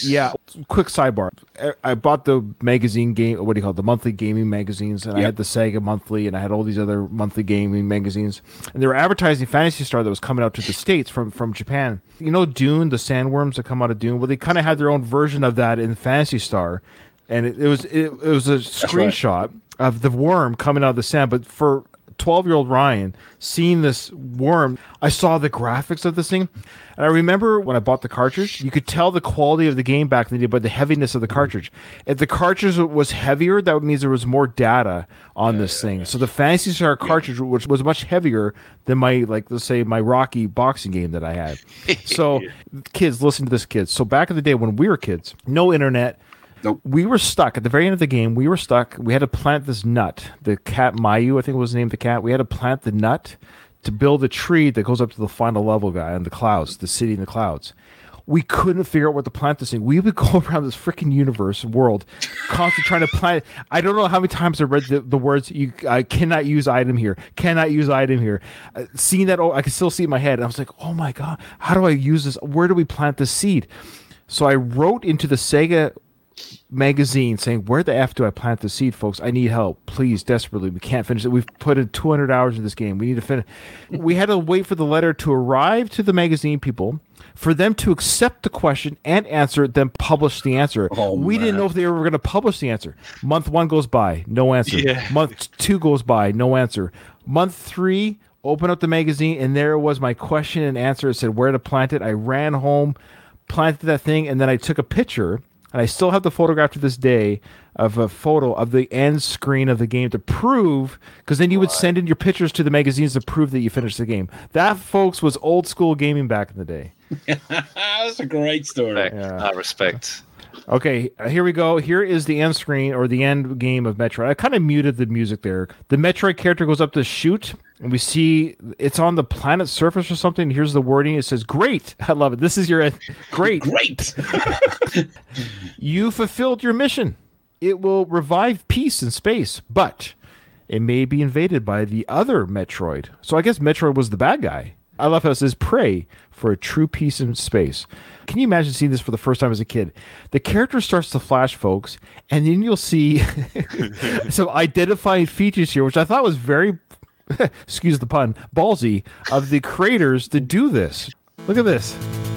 quick sidebar. I bought the magazine game. What do you call it? The monthly gaming magazines, and I had the Sega monthly, and I had all these other monthly gaming magazines. And they were advertising Phantasy Star that was coming out to the States from Japan. You know, Dune, the sandworms that come out of Dune. Well, they kind of had their own version of that in Phantasy Star, and it was a screenshot of the worm coming out of the sand. But for 12-year-old Ryan, seeing this worm, I saw the graphics of this thing. And I remember when I bought the cartridge, you could tell the quality of the game back in the day by the heaviness of the cartridge. If the cartridge was heavier, that means there was more data on this thing. So the Phantasy Star cartridge, which was much heavier than my, like, let's say, my Rocky boxing game that I had. So kids, listen to this, kids. So back in the day when we were kids, no internet. Nope. We were stuck at the very end of the game. We were stuck. We had to plant this nut. The cat Mayu, I think was the name of the cat. We had to plant the nut to build a tree that goes up to the final level guy in the clouds, the city in the clouds. We couldn't figure out what to plant this thing. We would go around this freaking world, constantly trying to plant. I don't know how many times I read the words, I cannot use item here, cannot use item here. Seeing that, I can still see it in my head. I was like, oh my God, how do I use this? Where do we plant this seed? So I wrote into the Sega magazine saying, where the F do I plant the seed, folks? I need help, please, desperately. We can't finish it. We've put in 200 hours in this game. We need to finish. We had to wait for the letter to arrive to the magazine people, for them to accept the question and answer it, then publish the answer. We didn't know if they were going to publish the answer. Month 1 goes by, no answer. Month 2 goes by, no answer. Month 3, open up the magazine, and there was my question and answer. It said where to plant it. I ran home, planted that thing, and then I took a picture. And I still have the photograph to this day of a photo of the end screen of the game to prove, because then you would send in your pictures to the magazines to prove that you finished the game. That, folks, was old school gaming back in the day. That's a great story. I respect. Okay, here we go. Here is the end screen, or the end game of Metroid. I kind of muted the music there. The Metroid character goes up to shoot, and we see it's on the planet's surface or something. Here's the wording. It says, great. I love it. This is your end. Great. Great. You fulfilled your mission. It will revive peace in space, but it may be invaded by the other Metroid. So I guess Metroid was the bad guy. I love how it says, pray for a true peace in space. Can you imagine seeing this for the first time as a kid? The character starts to flash, folks, and then you'll see some identifying features here, which I thought was very, excuse the pun, ballsy of the creators to do this. Look at this.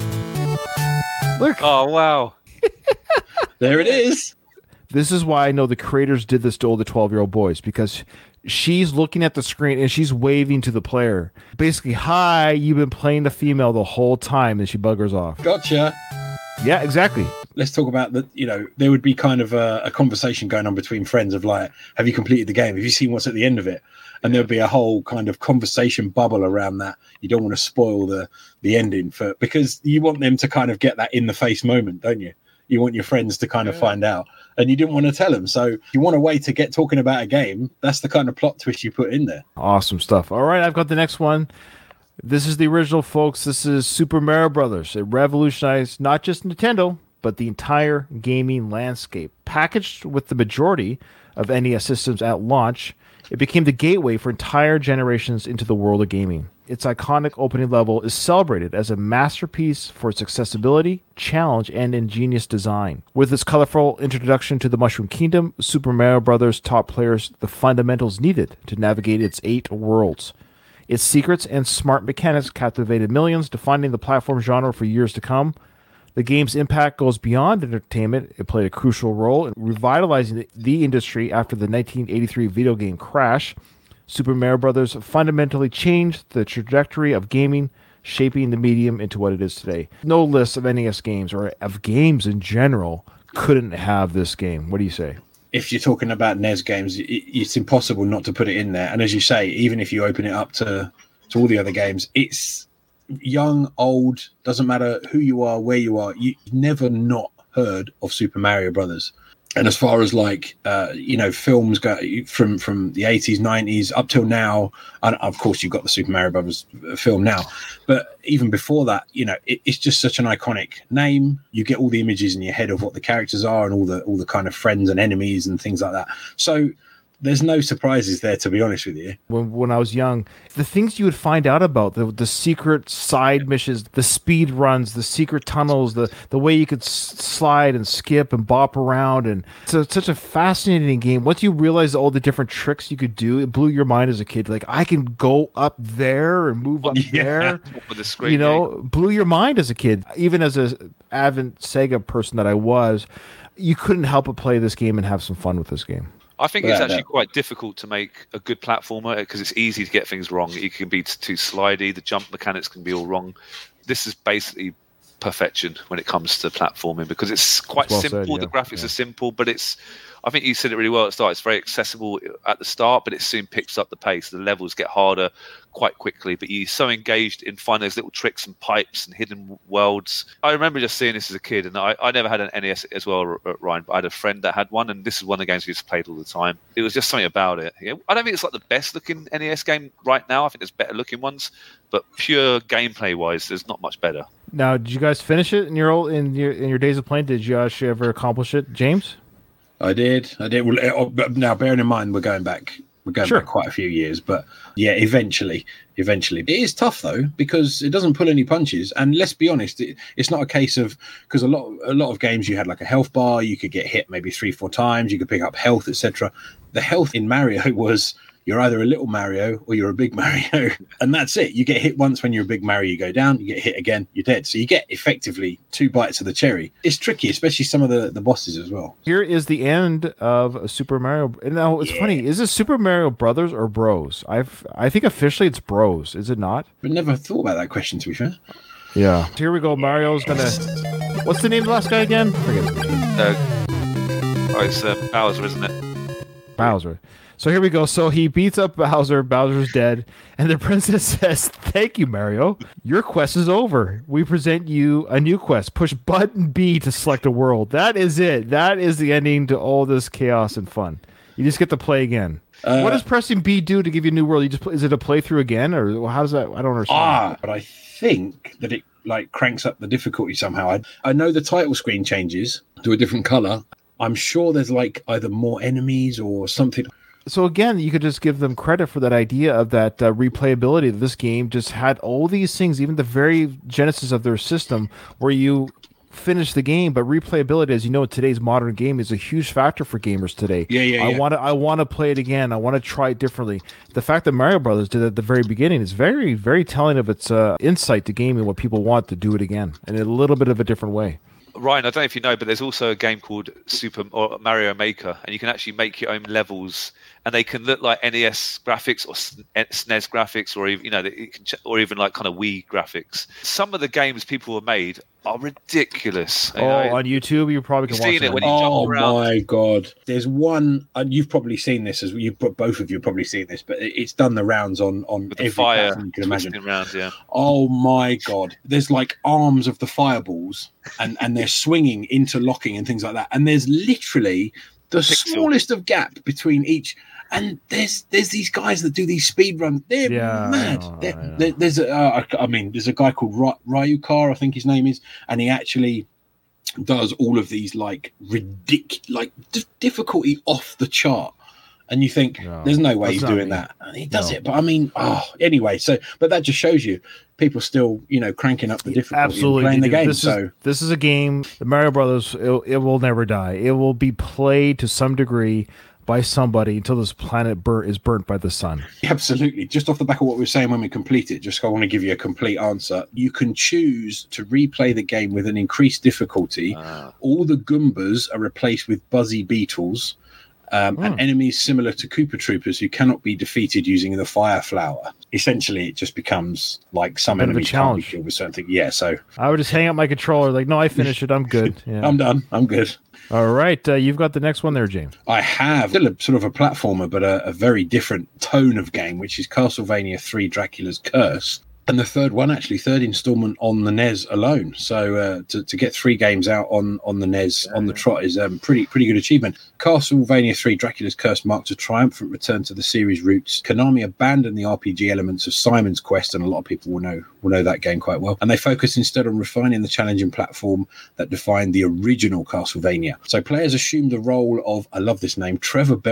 Look. Oh, wow. There it is. This is why I know the creators did this to all the 12-year-old boys, because she's looking at the screen and she's waving to the player. Basically, hi, you've been playing the female the whole time, and she buggers off. Gotcha. Yeah, exactly. Let's talk about that. You know, there would be kind of a conversation going on between friends of like, have you completed the game? Have you seen what's at the end of it? And there'd be a whole kind of conversation bubble around that. You don't want to spoil the ending because you want them to kind of get that in the face moment, don't you? You want your friends to kind of find out, and you didn't want to tell them. So you want a way to get talking about a game. That's the kind of plot twist you put in there. Awesome stuff. All right, I've got the next one. This is the original, folks. This is Super Mario Brothers. It revolutionized not just Nintendo, but the entire gaming landscape. Packaged with the majority of NES systems at launch, it became the gateway for entire generations into the world of gaming. Its iconic opening level is celebrated as a masterpiece for its accessibility, challenge, and ingenious design. With its colorful introduction to the Mushroom Kingdom, Super Mario Bros. Taught players the fundamentals needed to navigate its 8 worlds. Its secrets and smart mechanics captivated millions, defining the platform genre for years to come. The game's impact goes beyond entertainment. It played a crucial role in revitalizing the industry after the 1983 video game crash. Super Mario Bros. Fundamentally changed the trajectory of gaming, shaping the medium into what it is today. No list of NES games, or of games in general, couldn't have this game. What do you say? If you're talking about NES games, it's impossible not to put it in there. And as you say, even if you open it up to all the other games, it's young, old, doesn't matter who you are, where you are, you've never not heard of Super Mario Brothers. And as far as like, films go from the 80s, 90s up till now, and of course you've got the Super Mario Brothers film now, but even before that, it's just such an iconic name. You get all the images in your head of what the characters are and all the kind of friends and enemies and things like that. So there's no surprises there, to be honest with you. When I was young, the things you would find out about, the secret side missions, the speed runs, the secret tunnels, the way you could slide and skip and bop around, and it's such a fascinating game. Once you realize all the different tricks you could do, it blew your mind as a kid. Like, I can go up there and move up there. With the screen, blew your mind as a kid. Even as a avid Sega person that I was, you couldn't help but play this game and have some fun with this game. I think it's actually quite difficult to make a good platformer because it's easy to get things wrong. It can be too slidey. The jump mechanics can be all wrong. This is basically perfection when it comes to platforming because it's quite simple. The graphics are simple, but I think you said it really well at the start. It's very accessible at the start, but it soon picks up the pace. The levels get harder quite quickly, but you're so engaged in finding those little tricks and pipes and hidden worlds. I remember just seeing this as a kid, and I never had an NES as well, Ryan, but I had a friend that had one, and this is one of the games we just played all the time. It was just something about it. I don't think it's like the best looking NES game right now. I think there's better looking ones, but pure gameplay wise, there's not much better. Now, did you guys finish it in your days of playing? Did you actually ever accomplish it, James? I did. Well, now, bearing in mind, we're going back quite a few years, but yeah, eventually. It is tough though because it doesn't pull any punches, and let's be honest, it's not a case of because a lot of games you had like a health bar, you could get hit maybe 3-4 times, you could pick up health, etc. The health in Mario was you're either a little Mario or you're a big Mario, and that's it. You get hit once when you're a big Mario, you go down, you get hit again, you're dead. So you get effectively 2 bites of the cherry. It's tricky, especially some of the bosses as well. Here is the end of Super Mario. Now, it's funny. Is it Super Mario Brothers or Bros? I think officially it's Bros. Is it not? I never thought about that question, to be fair. Yeah. Here we go. Mario's going to... What's the name of the last guy again? Forget his name. It's Bowser, isn't it? Bowser. So here we go. So he beats up Bowser. Bowser's dead. And the princess says, "Thank you, Mario. Your quest is over. We present you a new quest. Push button B to select a world." That is it. That is the ending to all this chaos and fun. You just get to play again. What does pressing B do to give you a new world? Is it a playthrough again? Or how does that? I don't understand. But I think that it cranks up the difficulty somehow. I know the title screen changes to a different color. I'm sure there's either more enemies or something. So again, you could just give them credit for that idea of that replayability. This game just had all these things, even the very genesis of their system, where you finish the game, but replayability, as you know, in today's modern game, is a huge factor for gamers today. I want to play it again. I want to try it differently. The fact that Mario Brothers did it at the very beginning is very, very telling of its insight to gaming, what people want to do it again in a little bit of a different way. Ryan, I don't know if you know, but there's also a game called Mario Maker, and you can actually make your own levels, and they can look like NES graphics or SNES graphics, or even or even like kind of Wii graphics. Some of the games people have made are ridiculous. On YouTube, you probably can watch it. When you jump around. Oh my god! There's one, and you've probably seen this as both of you have probably seen this, but it's done the rounds on with every the fire platform you can imagine. Around, yeah. Oh my god! There's arms of the fireballs, and they're swinging, interlocking, and things like that. And there's literally the smallest of gap between each. And there's these guys that do these speed runs. They're mad. There's a guy called Ryukar, I think his name is, and he actually does all of these ridiculous, difficulty off the chart. And you think there's no way he's doing that, and he does it. But I mean, anyway. So, but that just shows you people still, cranking up the difficulty and playing the game. This is a game. The Mario Brothers. It will never die. It will be played to some degree by somebody until this planet is burnt by the sun. Absolutely. Just off the back of what we were saying when we complete it, I want to give you a complete answer. You can choose to replay the game with an increased difficulty. All the Goombas are replaced with buzzy beetles. And enemies similar to Koopa Troopers who cannot be defeated using the fire flower. Essentially, it just becomes like some enemies can't be killed with certain things. Yeah, so I would just hang up my controller, no, I finished it. I'm good. Yeah. I'm done. I'm good. All right, you've got the next one there, James. I have still a sort of a platformer, but a very different tone of game, which is Castlevania 3: Dracula's Curse. And the third installment on the NES alone. So to get 3 games out on the NES on the trot is pretty good achievement. Castlevania 3: Dracula's Curse marks a triumphant return to the series roots. Konami abandoned the RPG elements of Simon's Quest, and a lot of people will know that game quite well. And they focus instead on refining the challenging platform that defined the original Castlevania. So players assume the role of, I love this name, Trevor Belmont,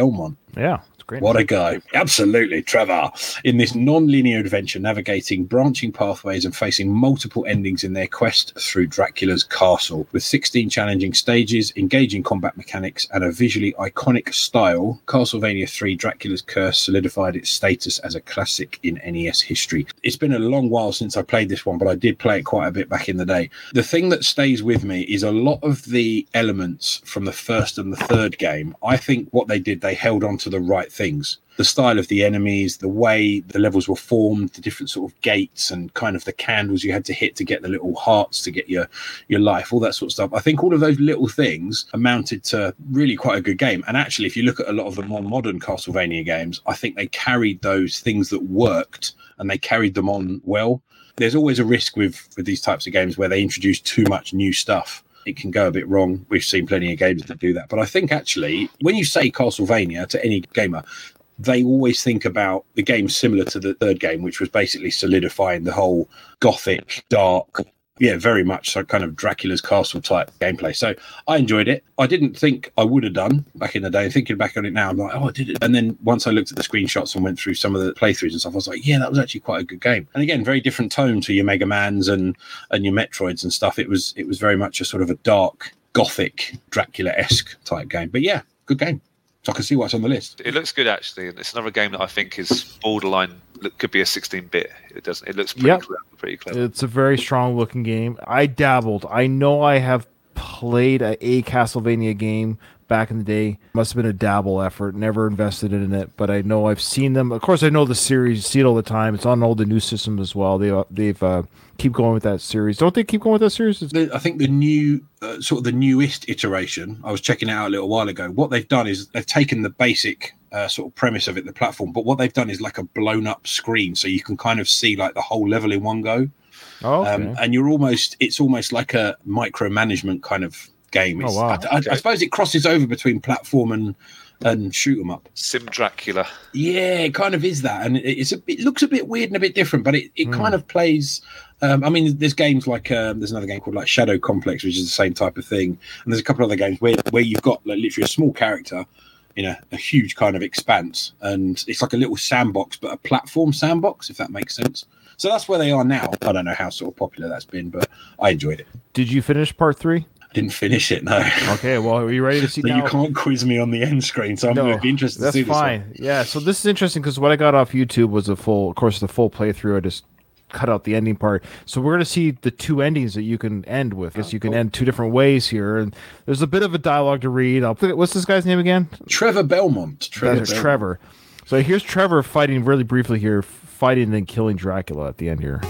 Yeah. Great. What a guy. Absolutely, Trevor. In this non-linear adventure, navigating branching pathways and facing multiple endings in their quest through Dracula's castle. With 16 challenging stages, engaging combat mechanics, and a visually iconic style, Castlevania 3 Dracula's Curse solidified its status as a classic in NES history. It's been a long while since I played this one, but I did play it quite a bit back in the day. The thing that stays with me is a lot of the elements from the first and the third game. I think what they did, they held on to the right things. The style of the enemies, the way the levels were formed, the different sort of gates and kind of the candles you had to hit to get the little hearts to get your life, all that sort of stuff. I think all of those little things amounted to really quite a good game. And actually, if you look at a lot of the more modern Castlevania games, I think they carried those things that worked and they carried them on well. There's always a risk with these types of games where they introduce too much new stuff. It can go a bit wrong. We've seen plenty of games that do that. But I think actually, when you say Castlevania to any gamer, they always think about the game similar to the third game, which was basically solidifying the whole gothic, dark, very much so kind of Dracula's castle type gameplay. So I enjoyed it. I didn't think I would have done back in the day. Thinking back on it now, I'm like, oh, I did it. And then once I looked at the screenshots and went through some of the playthroughs and stuff, I was like, yeah, that was actually quite a good game. And again, very different tone to your Mega Mans and your Metroids and stuff. It was very much a sort of a dark, gothic, Dracula-esque type game. But yeah, good game. So I can see what's on the list. It looks good, actually. And it's another game that I think is borderline. Could be a 16-bit. It doesn't. It looks pretty clever. It's a very strong-looking game. I dabbled. I know I have played a Castlevania game back in the day. Must have been a dabble effort. Never invested in it, but I know I've seen them. Of course, I know the series. See it all the time. It's on all the new systems as well. They've keep going with that series. Don't they keep going with that series? I think the new sort of the newest iteration. I was checking it out a little while ago. What they've done is they've taken the basic sort of premise of it, the platform, but what they've done is like a blown up screen, so you can kind of see like the whole level in one go. Oh, okay. And it's almost like a micromanagement kind of game. Oh, wow. I suppose it crosses over between platform and shoot 'em up. Sim Dracula. Yeah, it kind of is that, and it looks a bit weird and a bit different, but it kind of plays. I mean, there's games like there's another game called like Shadow Complex, which is the same type of thing, and there's a couple other games where you've got like literally a small character in a huge kind of expanse, and it's like a little sandbox, but a platform sandbox, if that makes sense. So that's where they are now. I don't know how sort of popular that's been, but I enjoyed it. Did you finish part 3? I didn't finish it, no. Okay, well, are you ready to see so now? You can't quiz me on the end screen, so I'm going to be interested to see this. That's fine. Yeah, so this is interesting because what I got off YouTube was the full playthrough. I just cut out the ending part. So we're going to see the two endings that you can end with. I guess you can end two different ways here. And there's a bit of a dialogue to read. What's this guy's name again? Trevor Belmont. Trevor. So here's Trevor fighting really briefly here, fighting and then killing Dracula at the end here.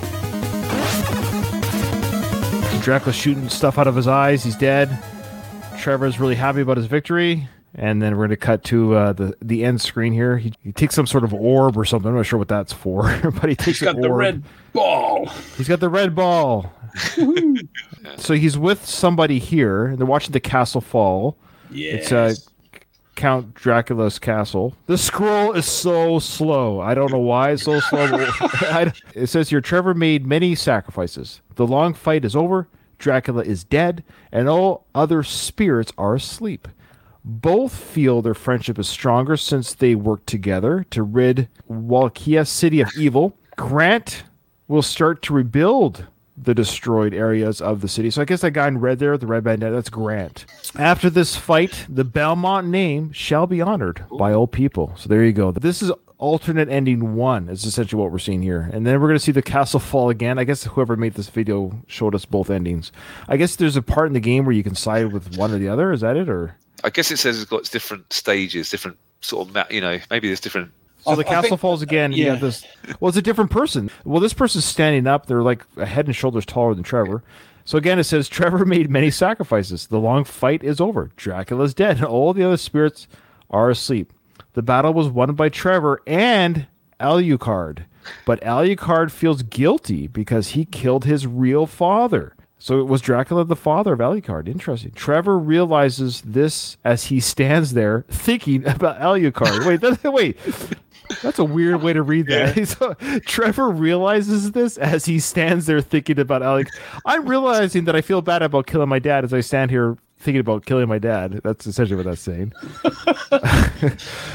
Dracula's shooting stuff out of his eyes. He's dead. Trevor's really happy about his victory. And then we're going to cut to the end screen here. He takes some sort of orb or something. I'm not sure what that's for, but he takes the red ball. He's got the red ball. So he's with somebody here, and they're watching the castle fall. Yes. It's Count Dracula's castle. The scroll is so slow. I don't know why it's so slow. It says here, Trevor made many sacrifices. The long fight is over. Dracula is dead, and all other spirits are asleep. Both feel their friendship is stronger since they work together to rid Wallachia City of evil. Grant will start to rebuild the destroyed areas of the city. So I guess that guy in red there, the red bandana, that's Grant. After this fight, the Belmont name shall be honored by all people. So there you go. This is alternate ending 1 is essentially what we're seeing here. And then we're going to see the castle fall again. I guess whoever made this video showed us both endings. I guess there's a part in the game where you can side with one or the other. Is that it? Or I guess it says it's got different stages, different sort of, maybe there's different. So the castle falls again. Yeah. This. Well, it's a different person. Well, this person's standing up. They're like a head and shoulders taller than Trevor. So again, it says Trevor made many sacrifices. The long fight is over. Dracula's dead, and all the other spirits are asleep. The battle was won by Trevor and Alucard, but Alucard feels guilty because he killed his real father. So it was Dracula the father of Alucard. Interesting. Trevor realizes this as he stands there thinking about Alucard. Wait. That's a weird way to read that. Yeah. So, Trevor realizes this as he stands there thinking about Alucard. I'm realizing that I feel bad about killing my dad as I stand here thinking about killing my dad. That's essentially what that's saying.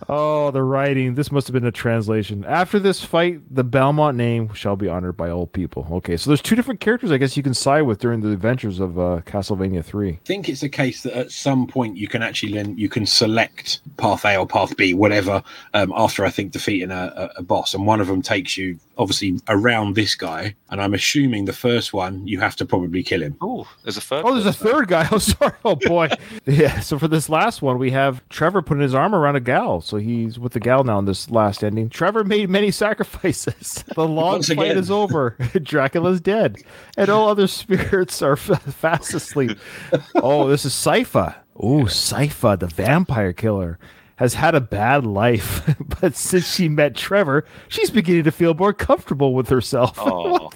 Oh, the writing. This must have been a translation. After this fight, the Belmont name shall be honored by all people. Okay, so there's two different characters I guess you can side with during the adventures of Castlevania 3. I think it's a case that at some point you can actually you can select path A or path B, whatever, after I think defeating a boss. And one of them takes you obviously around this guy. And I'm assuming the first one, you have to probably kill him. Oh, there's a third. Oh, there's a third guy. Oh, sorry. Oh, boy. Yeah, so for this last one, we have Trevor putting his arm around a gal. So he's with the gal now in this last ending. Trevor made many sacrifices. The long fight is over. Dracula's dead. And all other spirits are fast asleep. Oh, this is Sypha. Oh, Sypha, the vampire killer, has had a bad life. But since she met Trevor, she's beginning to feel more comfortable with herself. Oh.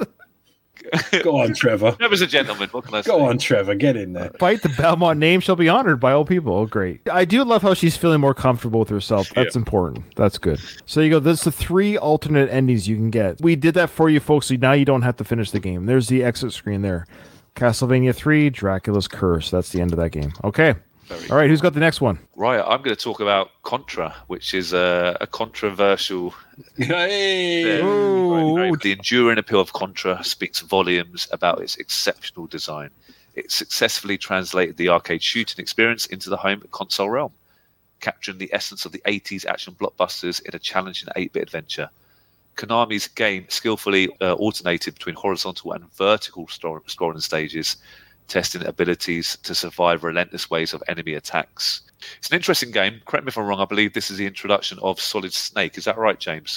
Go on, Trevor. Trevor's a gentleman. What can I say? Go on, Trevor. Get in there. Fight the Belmont name shall be honored by all people. Oh, great. I do love how she's feeling more comfortable with herself. That's important. That's good. So there you go. That's the 3 alternate endings you can get. We did that for you, folks, so now you don't have to finish the game. There's the exit screen there. Castlevania 3, Dracula's Curse. That's the end of that game. Okay. All right, who's got the next one? Right, I'm going to talk about Contra, which is a controversial... Hey! The enduring appeal of Contra speaks volumes about its exceptional design. It successfully translated the arcade shooting experience into the home console realm, capturing the essence of the 80s action blockbusters in a challenging 8-bit adventure. Konami's game skillfully alternated between horizontal and vertical scrolling stages, testing abilities to survive relentless waves of enemy attacks. It's an interesting game. Correct me if I'm wrong. I believe this is the introduction of Solid Snake. Is that right, James?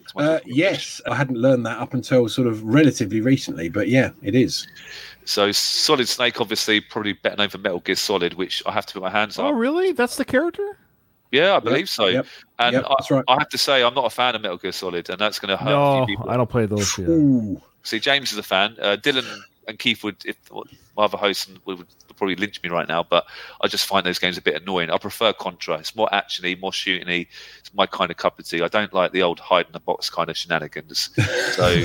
Yes. I hadn't learned that up until sort of relatively recently, but yeah, it is. So Solid Snake, obviously, probably better known for Metal Gear Solid, which I have to put my hands on. Oh, really? That's the character? Yeah, I believe so. Yep. And that's right. I have to say, I'm not a fan of Metal Gear Solid, and that's going to hurt a few people. I don't play those. See, James is a fan. Dylan and Keith would, if my other hosts would probably lynch me right now, but I just find those games a bit annoying. I prefer Contra. It's more actiony, more shooting-y. It's my kind of cup of tea. I don't like the old hide-in-the-box kind of shenanigans. So,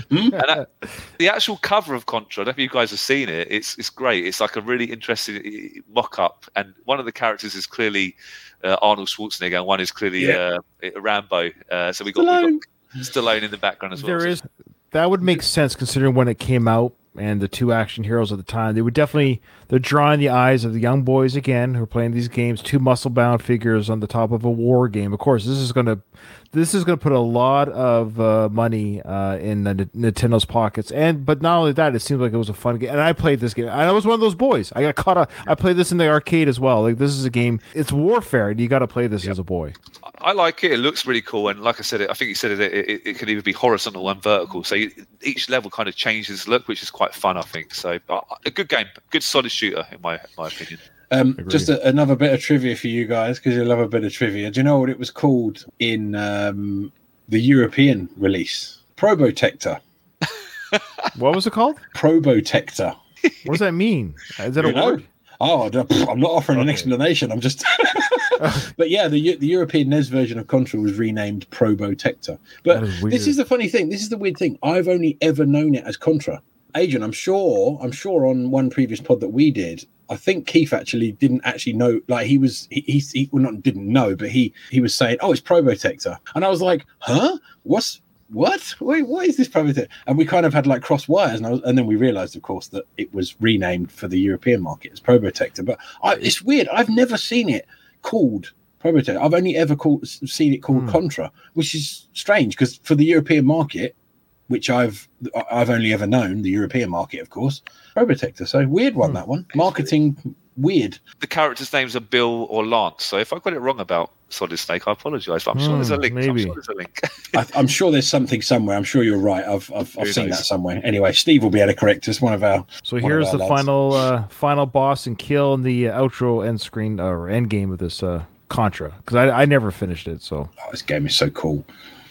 the actual cover of Contra, I don't know if you guys have seen it, it's great. It's like a really interesting mock-up, and one of the characters is clearly Arnold Schwarzenegger, and one is clearly Rambo. So we got Stallone in the background as well. That would make sense considering when it came out and the 2 action heroes at the time. They're drawing the eyes of the young boys again who are playing these games, 2 muscle-bound figures on the top of a war game. Of course, this is going to put a lot of money in the Nintendo's pockets. But not only that, it seems like it was a fun game. And I played this game. I was one of those boys. I got caught up. I played this in the arcade as well. Like, this is a game. It's warfare, and you got to play this as a boy. I like it. It looks really cool. And like I said, I think you said it could either be horizontal and vertical. So each level kind of changes look, which is quite fun, I think. So a good game, good solid shooter, in my opinion. Just another bit of trivia for you guys, because you love a bit of trivia. Do you know what it was called in the European release? Probotector. What was it called? Probotector. What does that mean? Is that a word? Oh, I'm not offering an explanation. I'm just... But yeah, the European NES version of Contra was renamed Probotector. But this is the funny thing. This is the weird thing. I've only ever known it as Contra. Adrian, I'm sure on one previous pod that we did, I think Keith actually didn't actually know. Like he didn't know, but he was saying, "Oh, it's Probotector," and I was like, "Huh? What? Wait, what is this Probotector?" And we kind of had like cross wires, and then we realised, of course, that it was renamed for the European market as Probotector. But it's weird. I've never seen it called Probotector. I've only ever seen it called Contra, which is strange because for the European market, which I've only ever known, the European market, of course, Probotector. So weird one, that one. Marketing weird. The characters' names are Bill or Lance. So if I got it wrong about Solid Snake, I apologise. But I'm sure there's a link. Maybe. I'm sure there's something somewhere. I'm sure you're right. I've seen that somewhere. Anyway, Steve will be able to correct us. So here's the final boss and kill in the outro end screen or end game of this Contra, because I never finished it. So this game is so cool.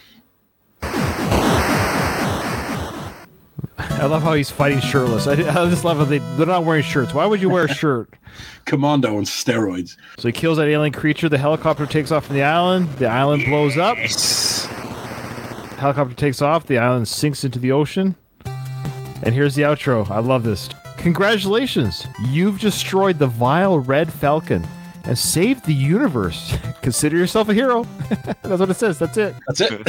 I love how he's fighting shirtless. I just love how they're not wearing shirts. Why would you wear a shirt? Commando on steroids. So he kills that alien creature. The helicopter takes off from the island. The island blows up. Helicopter takes off. The island sinks into the ocean. And here's the outro. I love this. Congratulations. You've destroyed the vile Red Falcon. and save the universe. Consider yourself a hero. That's what it says. That's it. That's it.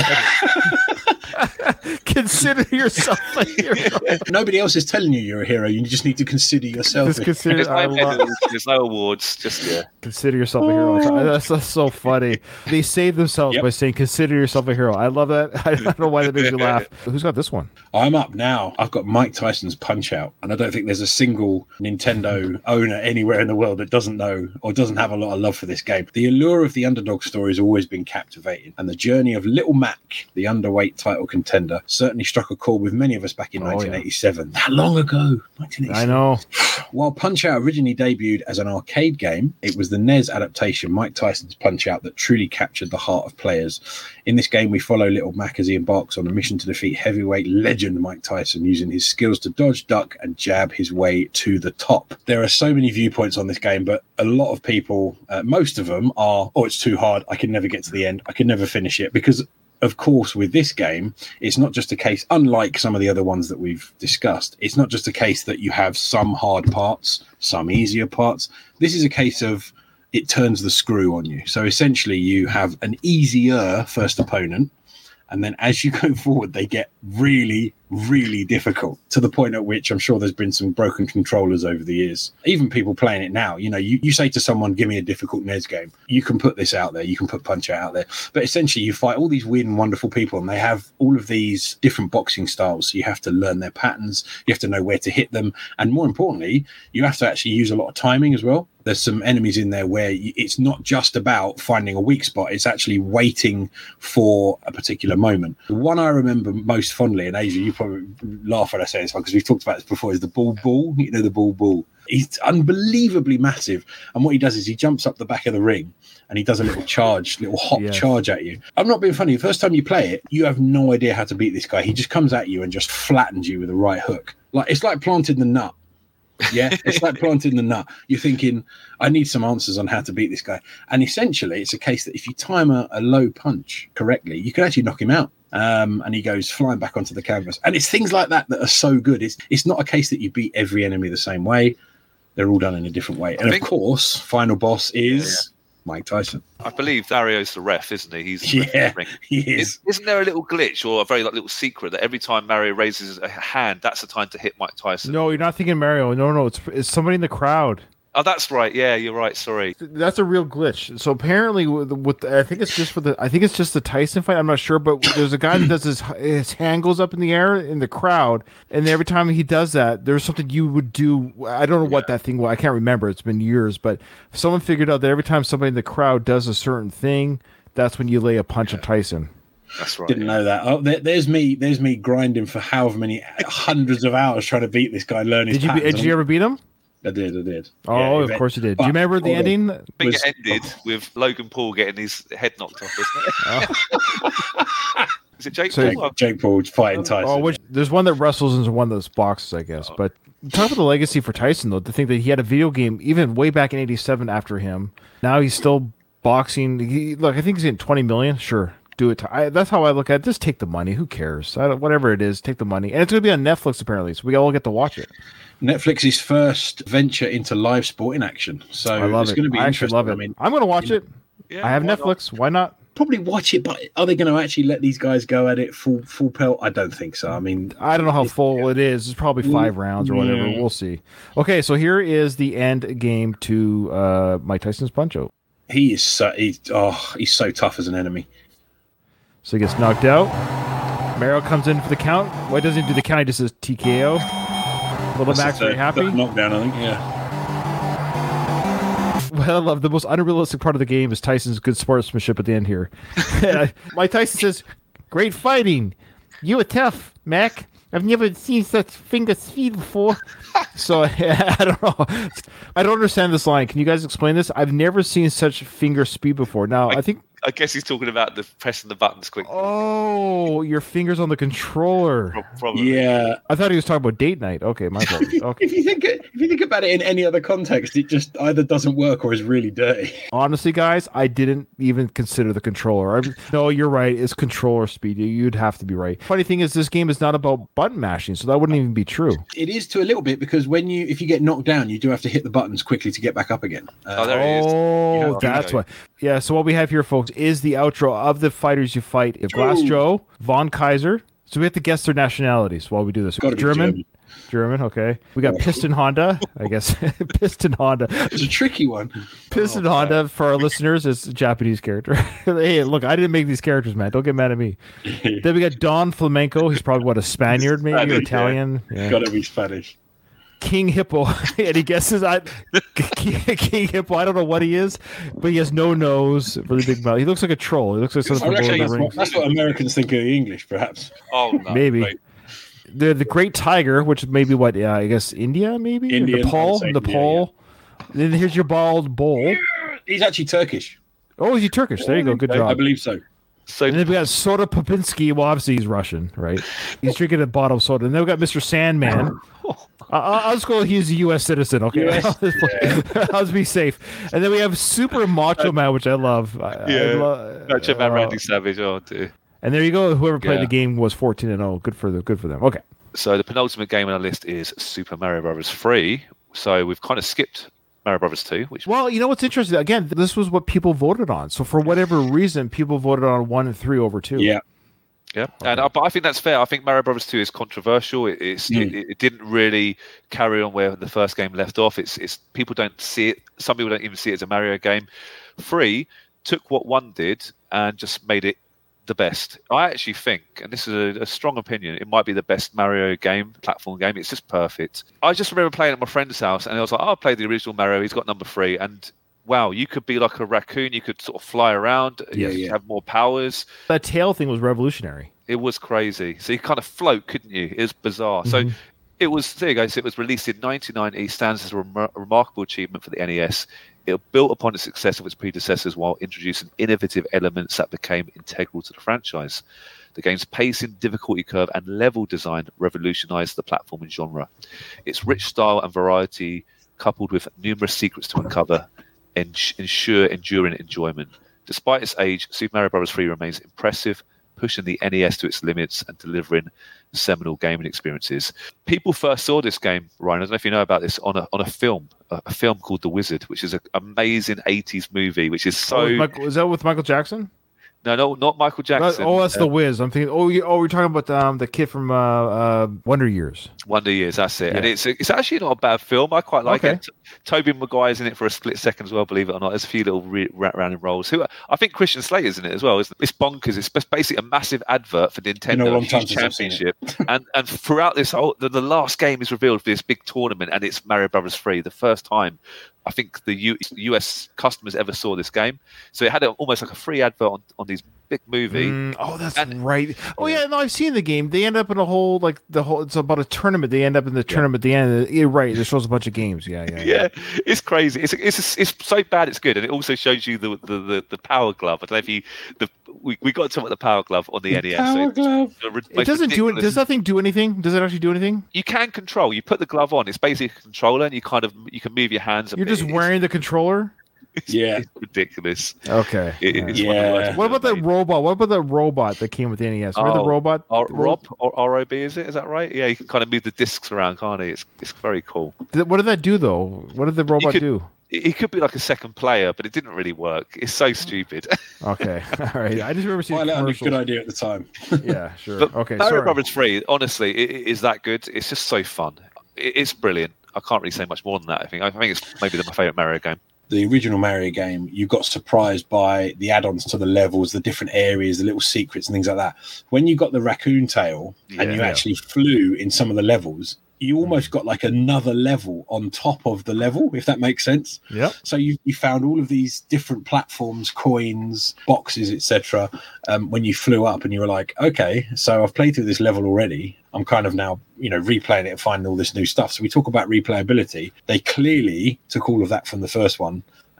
Consider yourself a hero. Nobody else is telling you you're a hero. You just need to consider yourself. Just consider. There's no awards. Just consider yourself a hero. That's so funny. They save themselves by saying, "Consider yourself a hero." I love that. I don't know why that makes you laugh. Who's got this one? I'm up now. I've got Mike Tyson's Punch-Out, and I don't think there's a single Nintendo owner anywhere in the world that doesn't know or doesn't have a lot of love for this game. The allure of the underdog story has always been captivating, and the journey of Little Mac, the underweight title contender, certainly struck a chord with many of us back in 1987. That long ago, 1987. I know. While Punch-Out originally debuted as an arcade game, it was the NES adaptation, Mike Tyson's Punch-Out, that truly captured the heart of players. In this game, we follow Little Mac as he embarks on a mission to defeat heavyweight legend Mike Tyson, using his skills to dodge, duck, and jab his way to the top. There are so many viewpoints on this game, but a lot of people, most of them are, oh, it's too hard, I can never get to the end, I can never finish it, because of course, with this game, it's not just a case, unlike some of the other ones that we've discussed, it's not just a case that you have some hard parts, some easier parts. This is a case of it turns the screw on you. So essentially, you have an easier first opponent, and then as you go forward, they get really, really difficult, to the point at which I'm sure there's been some broken controllers over the years. Even people playing it now, you know, you say to someone, give me a difficult NES game. You can put this out there. You can put Punch-Out out there. But essentially, you fight all these weird and wonderful people, and they have all of these different boxing styles. So you have to learn their patterns. You have to know where to hit them. And more importantly, you have to actually use a lot of timing as well. There's some enemies in there where it's not just about finding a weak spot. It's actually waiting for a particular moment. The one I remember most fondly, and Asia, you probably laugh when I say this one because we've talked about this before, is the Bull. You know, the Bull. He's unbelievably massive. And what he does is he jumps up the back of the ring and he does a little hop charge at you. I'm not being funny. The first time you play it, you have no idea how to beat this guy. He just comes at you and just flattens you with a right hook. It's like planting the nut. Yeah, it's like planting the nut. You're thinking, I need some answers on how to beat this guy. And essentially, it's a case that if you time a low punch correctly, you can actually knock him out. And he goes flying back onto the canvas. And it's things like that are so good. It's not a case that you beat every enemy the same way. They're all done in a different way. And of course, final boss is Mike Tyson. I believe Dario's the ref, isn't he? He's he is. Isn't there a little glitch or a very little secret that every time Mario raises a hand, that's the time to hit Mike Tyson? No, you're not thinking Mario. No, it's somebody in the crowd. Oh, that's right. Yeah, you're right. Sorry. That's a real glitch. So apparently, with I think it's just the Tyson fight. I'm not sure, but there's a guy that does his hand goes up in the air in the crowd, and every time he does that, there's something you would do. I don't know what that thing was. I can't remember. It's been years, but someone figured out that every time somebody in the crowd does a certain thing, that's when you lay a punch at Tyson. That's right. Didn't know that. Oh, there's me grinding for however many hundreds of hours trying to beat this guy. Did you ever beat him? I did. Oh, of course you did. Do you remember the ending? I think it ended with Logan Paul getting his head knocked off, isn't it? Is it Jake Paul? Jake Paul fighting Tyson. There's one that wrestles and one that's boxes, I guess. But talk about the legacy for Tyson, though. To think that he had a video game even way back in '87 after him. Now he's still boxing. Look, I think he's getting $20 million. Sure. Do it. That's how I look at it. Just take the money. Who cares? Whatever it is, take the money. And it's going to be on Netflix, apparently, so we all get to watch it. Netflix's first venture into live sporting action. So I love it's going to be interesting. I love it. I'm going to watch it. Yeah, I have Netflix. Why not? Probably watch it, but are they going to actually let these guys go at it full pelt? I don't think so. I mean, I don't know how full it is. It's probably 5 rounds or whatever. We'll see. Okay, so here is the end game to Mike Tyson's Punch-Out. He's so tough as an enemy. So he gets knocked out. Mario comes in for the count. Why doesn't he do the count? He just says TKO. Little Mac's very happy. Knockdown, I think, yeah. Well, I love the most unrealistic part of the game is Tyson's good sportsmanship at the end here. Mike Tyson says, "Great fighting. You were tough, Mac. I've never seen such finger speed before." So I don't know. I don't understand this line. Can you guys explain this? I've never seen such finger speed before. Now, I think I guess he's talking about the pressing the buttons quickly. Oh, your fingers on the controller. Probably. Yeah. I thought he was talking about date night. Okay, my fault. Okay. If you think about it in any other context, it just either doesn't work or is really dirty. Honestly, guys, I didn't even consider the controller. No, you're right. It's controller speed. You'd have to be right. Funny thing is, this game is not about button mashing, so that wouldn't even be true. It is to a little bit because if you get knocked down, you do have to hit the buttons quickly to get back up again. There he is. Oh, that's what. Yeah, so what we have here, folks, is the outro of the fighters you fight. Glass Joe, Von Kaiser. So we have to guess their nationalities while we do this. German, okay. We got Piston Honda, I guess. Piston Honda. It's a tricky one. Piston Honda, for our listeners, is a Japanese character. Hey, look, I didn't make these characters, man. Don't get mad at me. Then we got Don Flamenco. He's probably, a Spaniard, maybe, or Italian. Yeah. Gotta be Spanish. King Hippo, and he guesses King Hippo. I don't know what he is, but he has no nose, really big mouth. He looks like a troll. He looks like something from Lord of the Rings. That's what Americans think of the English, perhaps. Oh, no, maybe. Right. They're the Great Tiger, which may be what? I guess India, maybe. Nepal. Yeah. Then here's your bald bull. He's actually Turkish. Oh, is he Turkish? There you go. Good job. I believe so. And then we got Soda Popinski. Well, obviously he's Russian, right? He's drinking a bottle of soda. And then we got Mr. Sandman. I'll just go. He's a U.S. citizen. Okay, I'll be safe. And then we have Super Macho Man, which I love. Macho Man Randy Savage. Oh, dear. And there you go. Whoever played the game was 14-0. Good for them. Okay. So the penultimate game on our list is Super Mario Bros. 3. So we've kind of skipped Mario Bros. 2. Well, you know what's interesting? Again, this was what people voted on. So for whatever reason, people voted on 1 and 3 over 2. Yeah. Yeah, and but I think that's fair. I think Mario Bros. 2 is controversial. It didn't really carry on where the first game left off. It's people don't see it. Some people don't even see it as a Mario game. 3 took what 1 did and just made it the best. I actually think, and this is a strong opinion, it might be the best Mario game, platform game. It's just perfect. I just remember playing at my friend's house, and I was like, I played the original Mario. He's got number 3, and wow, you could be like a raccoon. You could sort of fly around. You have more powers. That tail thing was revolutionary. It was crazy. So you kind of float, couldn't you? It was bizarre. So it was, there you go. So it was released in 1990, stands as a remarkable achievement for the NES. It built upon the success of its predecessors while introducing innovative elements that became integral to the franchise. The game's pacing, difficulty curve, and level design revolutionized the platforming genre. Its rich style and variety, coupled with numerous secrets to uncover, ensure enduring enjoyment. Despite its age, Super Mario Bros. 3 remains impressive, pushing the NES to its limits and delivering seminal gaming experiences. People first saw this game, Ryan, I don't know if you know about this, on a film called The Wizard, which is an amazing 80s movie, which is so... is that with Michael Jackson? No, not Michael Jackson. That's The Wiz. I'm thinking, we're talking about the kid from Wonder Years. Wonder Years, that's it. Yeah. And it's actually not a bad film. I quite like it. Tobey Maguire's in it for a split second as well, believe it or not. There's a few little random roles. I think Christian Slater's in it as well. It's bonkers. It's basically a massive advert for Nintendo Championship. and throughout this whole, the last game is revealed for this big tournament, and it's Mario Bros. 3, the first time I think the US customers ever saw this game. So it had almost like a free advert on these big movie. That's right. Oh yeah, no, I've seen the game. They end up in it's about a tournament. They end up in the tournament at the end. You're right. It shows a bunch of games. Yeah. It's crazy. It's so bad it's good, and it also shows you the Power Glove. I don't know if we got to talk about the Power Glove on the NES. Power Glove. It doesn't do it. Does that thing do anything? Does it actually do anything? You can control. You put the glove on. It's basically a controller, and you can move your hands. You're just wearing the controller. It's ridiculous. Okay. What about the robot? What about the robot that came with the NES? Remember the robot? ROB, is it? Is that right? Yeah, you can kind of move the discs around, can't he? It's very cool. What did that do, though? What did the robot do? It could be like a second player, but it didn't really work. It's so stupid. Okay. All right. I just remember seeing a good idea at the time. Yeah, sure. But okay. Mario Bros. 3, honestly, it is that good. It's just so fun. It's brilliant. I can't really say much more than that. I think it's maybe my favourite Mario game. The original Mario game, you got surprised by the add-ons to the levels, the different areas, the little secrets and things like that. When you got the raccoon tail and you actually flew in some of the levels, you almost got like another level on top of the level, if that makes sense. Yeah. So you found all of these different platforms, coins, boxes, etc. When you flew up, and you were like, okay, so I've played through this level already. I'm kind of now, replaying it and finding all this new stuff. So we talk about replayability. They clearly took all of that from the first one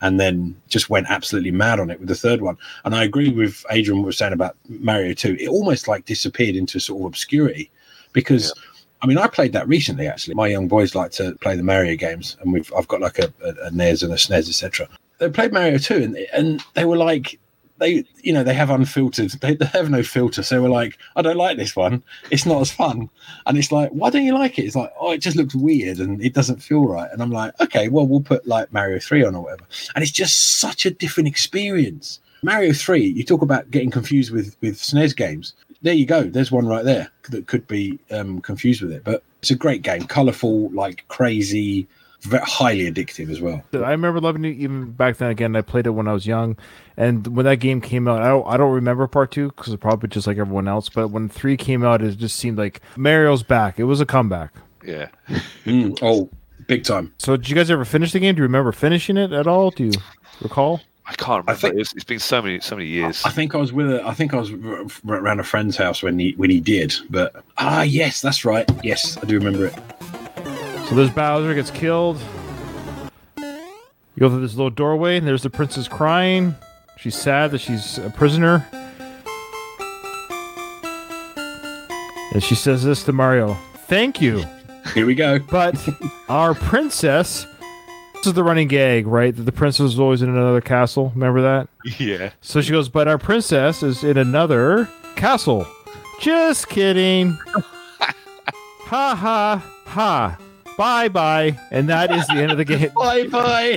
and then just went absolutely mad on it with the third one. And I agree with Adrian what was saying about Mario 2. It almost like disappeared into sort of obscurity because, I mean, I played that recently, actually. My young boys like to play the Mario games, and I've got like a NES and a SNES, etc. They played Mario 2, and they were like, they have unfiltered, they have no filter. So they were like, I don't like this one. It's not as fun. And it's like, why don't you like it? It's like, oh, it just looks weird and it doesn't feel right. And I'm like, okay, well, we'll put like Mario 3 on or whatever. And it's just such a different experience. Mario 3, you talk about getting confused with SNES games. There you go. There's one right there that could be confused with it. But it's a great game. Colourful, like crazy, very highly addictive as well. I remember loving it even back then. Again, I played it when I was young, and when that game came out, I don't remember part 2 because it's probably just like everyone else. But when 3 came out, it just seemed like Mario's back. It was a comeback. Yeah. Oh, big time. So, did you guys ever finish the game? Do you remember finishing it at all? Do you recall? I can't remember. It's been so many years. I think I was around a friend's house when he did. But yes, that's right. Yes, I do remember it. So there's Bowser, gets killed. You go through this little doorway, and there's the princess crying. She's sad that she's a prisoner. And she says this to Mario, "Thank you." Here we go. But our princess, this is the running gag, right? That the princess is always in another castle. Remember that? Yeah. So she goes, but our princess is in another castle. Just kidding. Ha ha ha. Bye bye. And that is the end of the game. Bye bye.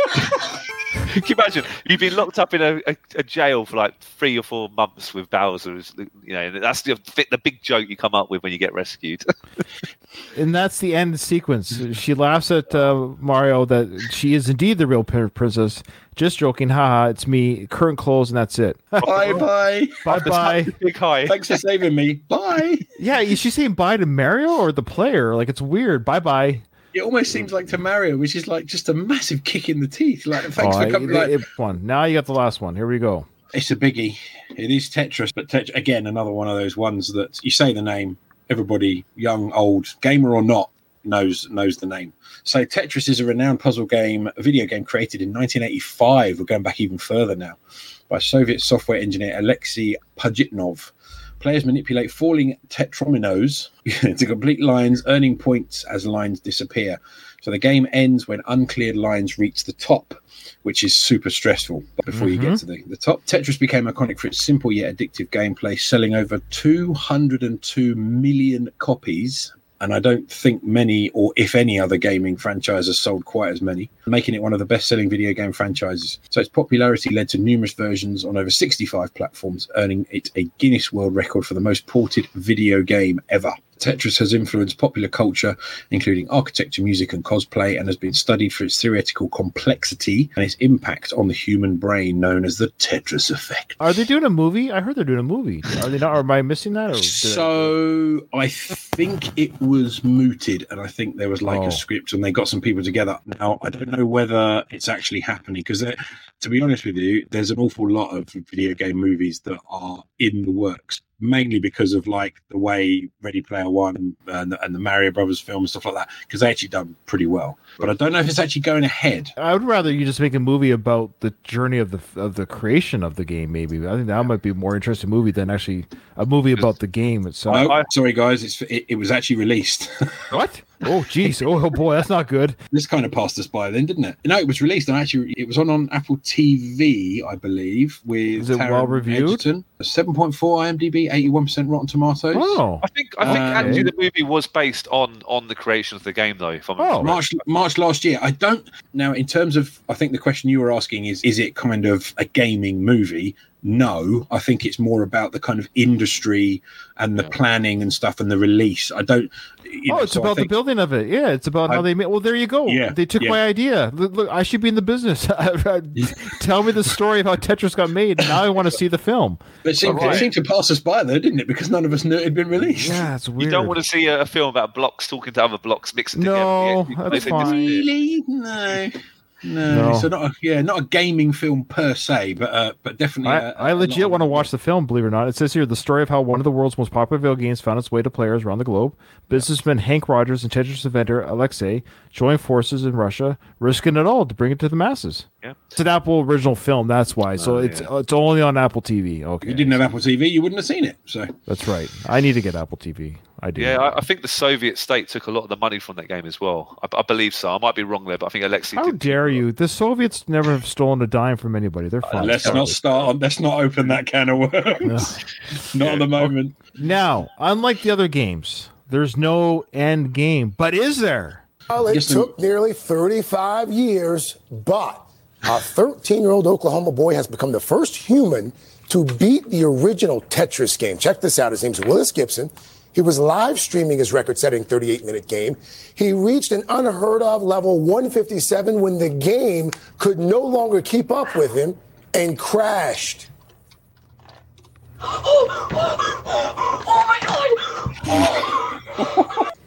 Can you imagine? You've been locked up in a jail for like 3 or 4 months with Bowser. That's the big joke you come up with when you get rescued. And that's the end sequence. She laughs at Mario that she is indeed the real princess. Just joking. Haha, it's me. Curtain closed, and that's it. Bye bye. Bye bye. Big hi. Thanks for saving me. Bye. Yeah, is she saying bye to Mario or the player? Like, it's weird. Bye bye. It almost seems like to Mario, which is like just a massive kick in the teeth. Like, thanks for coming. One. Now you got the last one. Here we go. It's a biggie. It is Tetris, but again, another one of those ones that you say the name, everybody, young, old, gamer or not, knows the name. So Tetris is a renowned puzzle game, a video game created in 1985. We're going back even further now, by Soviet software engineer Alexei Pajitnov. Players manipulate falling tetrominos to complete lines, earning points as lines disappear. So the game ends when uncleared lines reach the top, which is super stressful. But before you get to the top, Tetris became iconic for its simple yet addictive gameplay, selling over 202 million copies. And I don't think many, or if any, other gaming franchise has sold quite as many, making it one of the best-selling video game franchises. So its popularity led to numerous versions on over 65 platforms, earning it a Guinness World Record for the most ported video game ever. Tetris has influenced popular culture, including architecture, music, and cosplay, and has been studied for its theoretical complexity and its impact on the human brain, known as the Tetris effect. Are they doing a movie? I heard they're doing a movie. Are they not? Or am I missing that? I think it was mooted, and I think there was a script, and they got some people together. Now, I don't know whether it's actually happening, because to be honest with you, there's an awful lot of video game movies that are in the works, mainly because of like the way Ready Player One and the Mario Brothers film and stuff like that, because they actually done pretty well. But I don't know if it's actually going ahead. I would rather you just make a movie about the journey of the creation of the game. Maybe I think that might be a more interesting movie than actually a movie about the game itself. Sorry guys, it was actually released. What? Oh geez! Oh boy, that's not good. This kind of passed us by then, didn't it? No, it was released, and actually, it was on Apple TV, I believe. With is it well reviewed? 7.4 IMDb, 81% Rotten Tomatoes. Oh, I think actually the movie was based on the creation of the game, though. If I'm March last year. I don't now. In terms of, I think the question you were asking is it kind of a gaming movie? No, I think it's more about the kind of industry and the planning and stuff and the release. I don't. It's about the building of it. Yeah, it's about how they made. Well, there you go. Yeah, they took my idea. Look, I should be in the business. Tell me the story of how Tetris got made. Now I want to see the film. But it seemed to pass us by, though, didn't it? Because none of us knew it had been released. Yeah, it's weird. You don't want to see a film about blocks talking to other blocks, mixing together. No, that's fine. Really? No. So not a gaming film per se, but definitely. I legit want to watch the film. Believe it or not, it says here the story of how one of the world's most popular video games found its way to players around the globe. Businessman Hank Rogers and Tetris inventor Alexei joined forces in Russia, risking it all to bring it to the masses. Yeah. It's an Apple original film, that's why. So it's only on Apple TV. Okay. If you didn't have Apple TV, you wouldn't have seen it. So that's right. I need to get Apple TV. I do. Yeah, I think the Soviet state took a lot of the money from that game as well. I believe so. I might be wrong there, but I think Alexei. How dare you? The Soviets never have stolen a dime from anybody. They're fine. Let's not open that can of worms. Not at the moment. Now, unlike the other games, there's no end game. But is there? Well, it took nearly 35 years, but a 13-year-old Oklahoma boy has become the first human to beat the original Tetris game. Check this out. His name's Willis Gibson. He was live streaming his record-setting 38-minute game. He reached an unheard-of level 157 when the game could no longer keep up with him and crashed. Oh my God!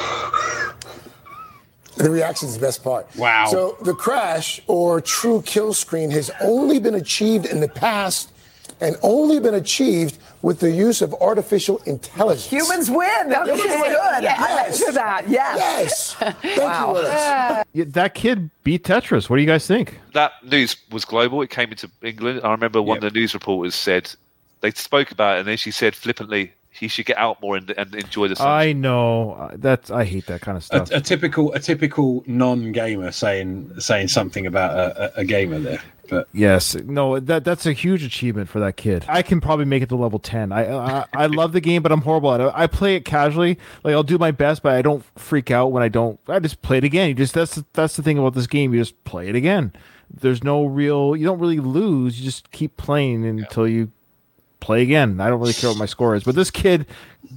The reaction is the best part. Wow. So the crash or true kill screen has only been achieved in the past and only been achieved with the use of artificial intelligence. Humans win. That was good. Yes. I answer that. Yes. Thank you, Willis. That kid beat Tetris. What do you guys think? That news was global. It came into England. I remember one of the news reporters said, they spoke about it, and then she said flippantly, he should get out more and enjoy the sunshine. I know I hate that kind of stuff. A typical non-gamer saying something about a gamer there. But yes, no, that's a huge achievement for that kid. I can probably make it to level 10. I love the game, but I'm horrible at it. I play it casually. Like I'll do my best, but I don't freak out when I don't. I just play it again. That's the thing about this game. You just play it again. There's no real. You don't really lose. You just keep playing until you play again. I don't really care what my score is, but this kid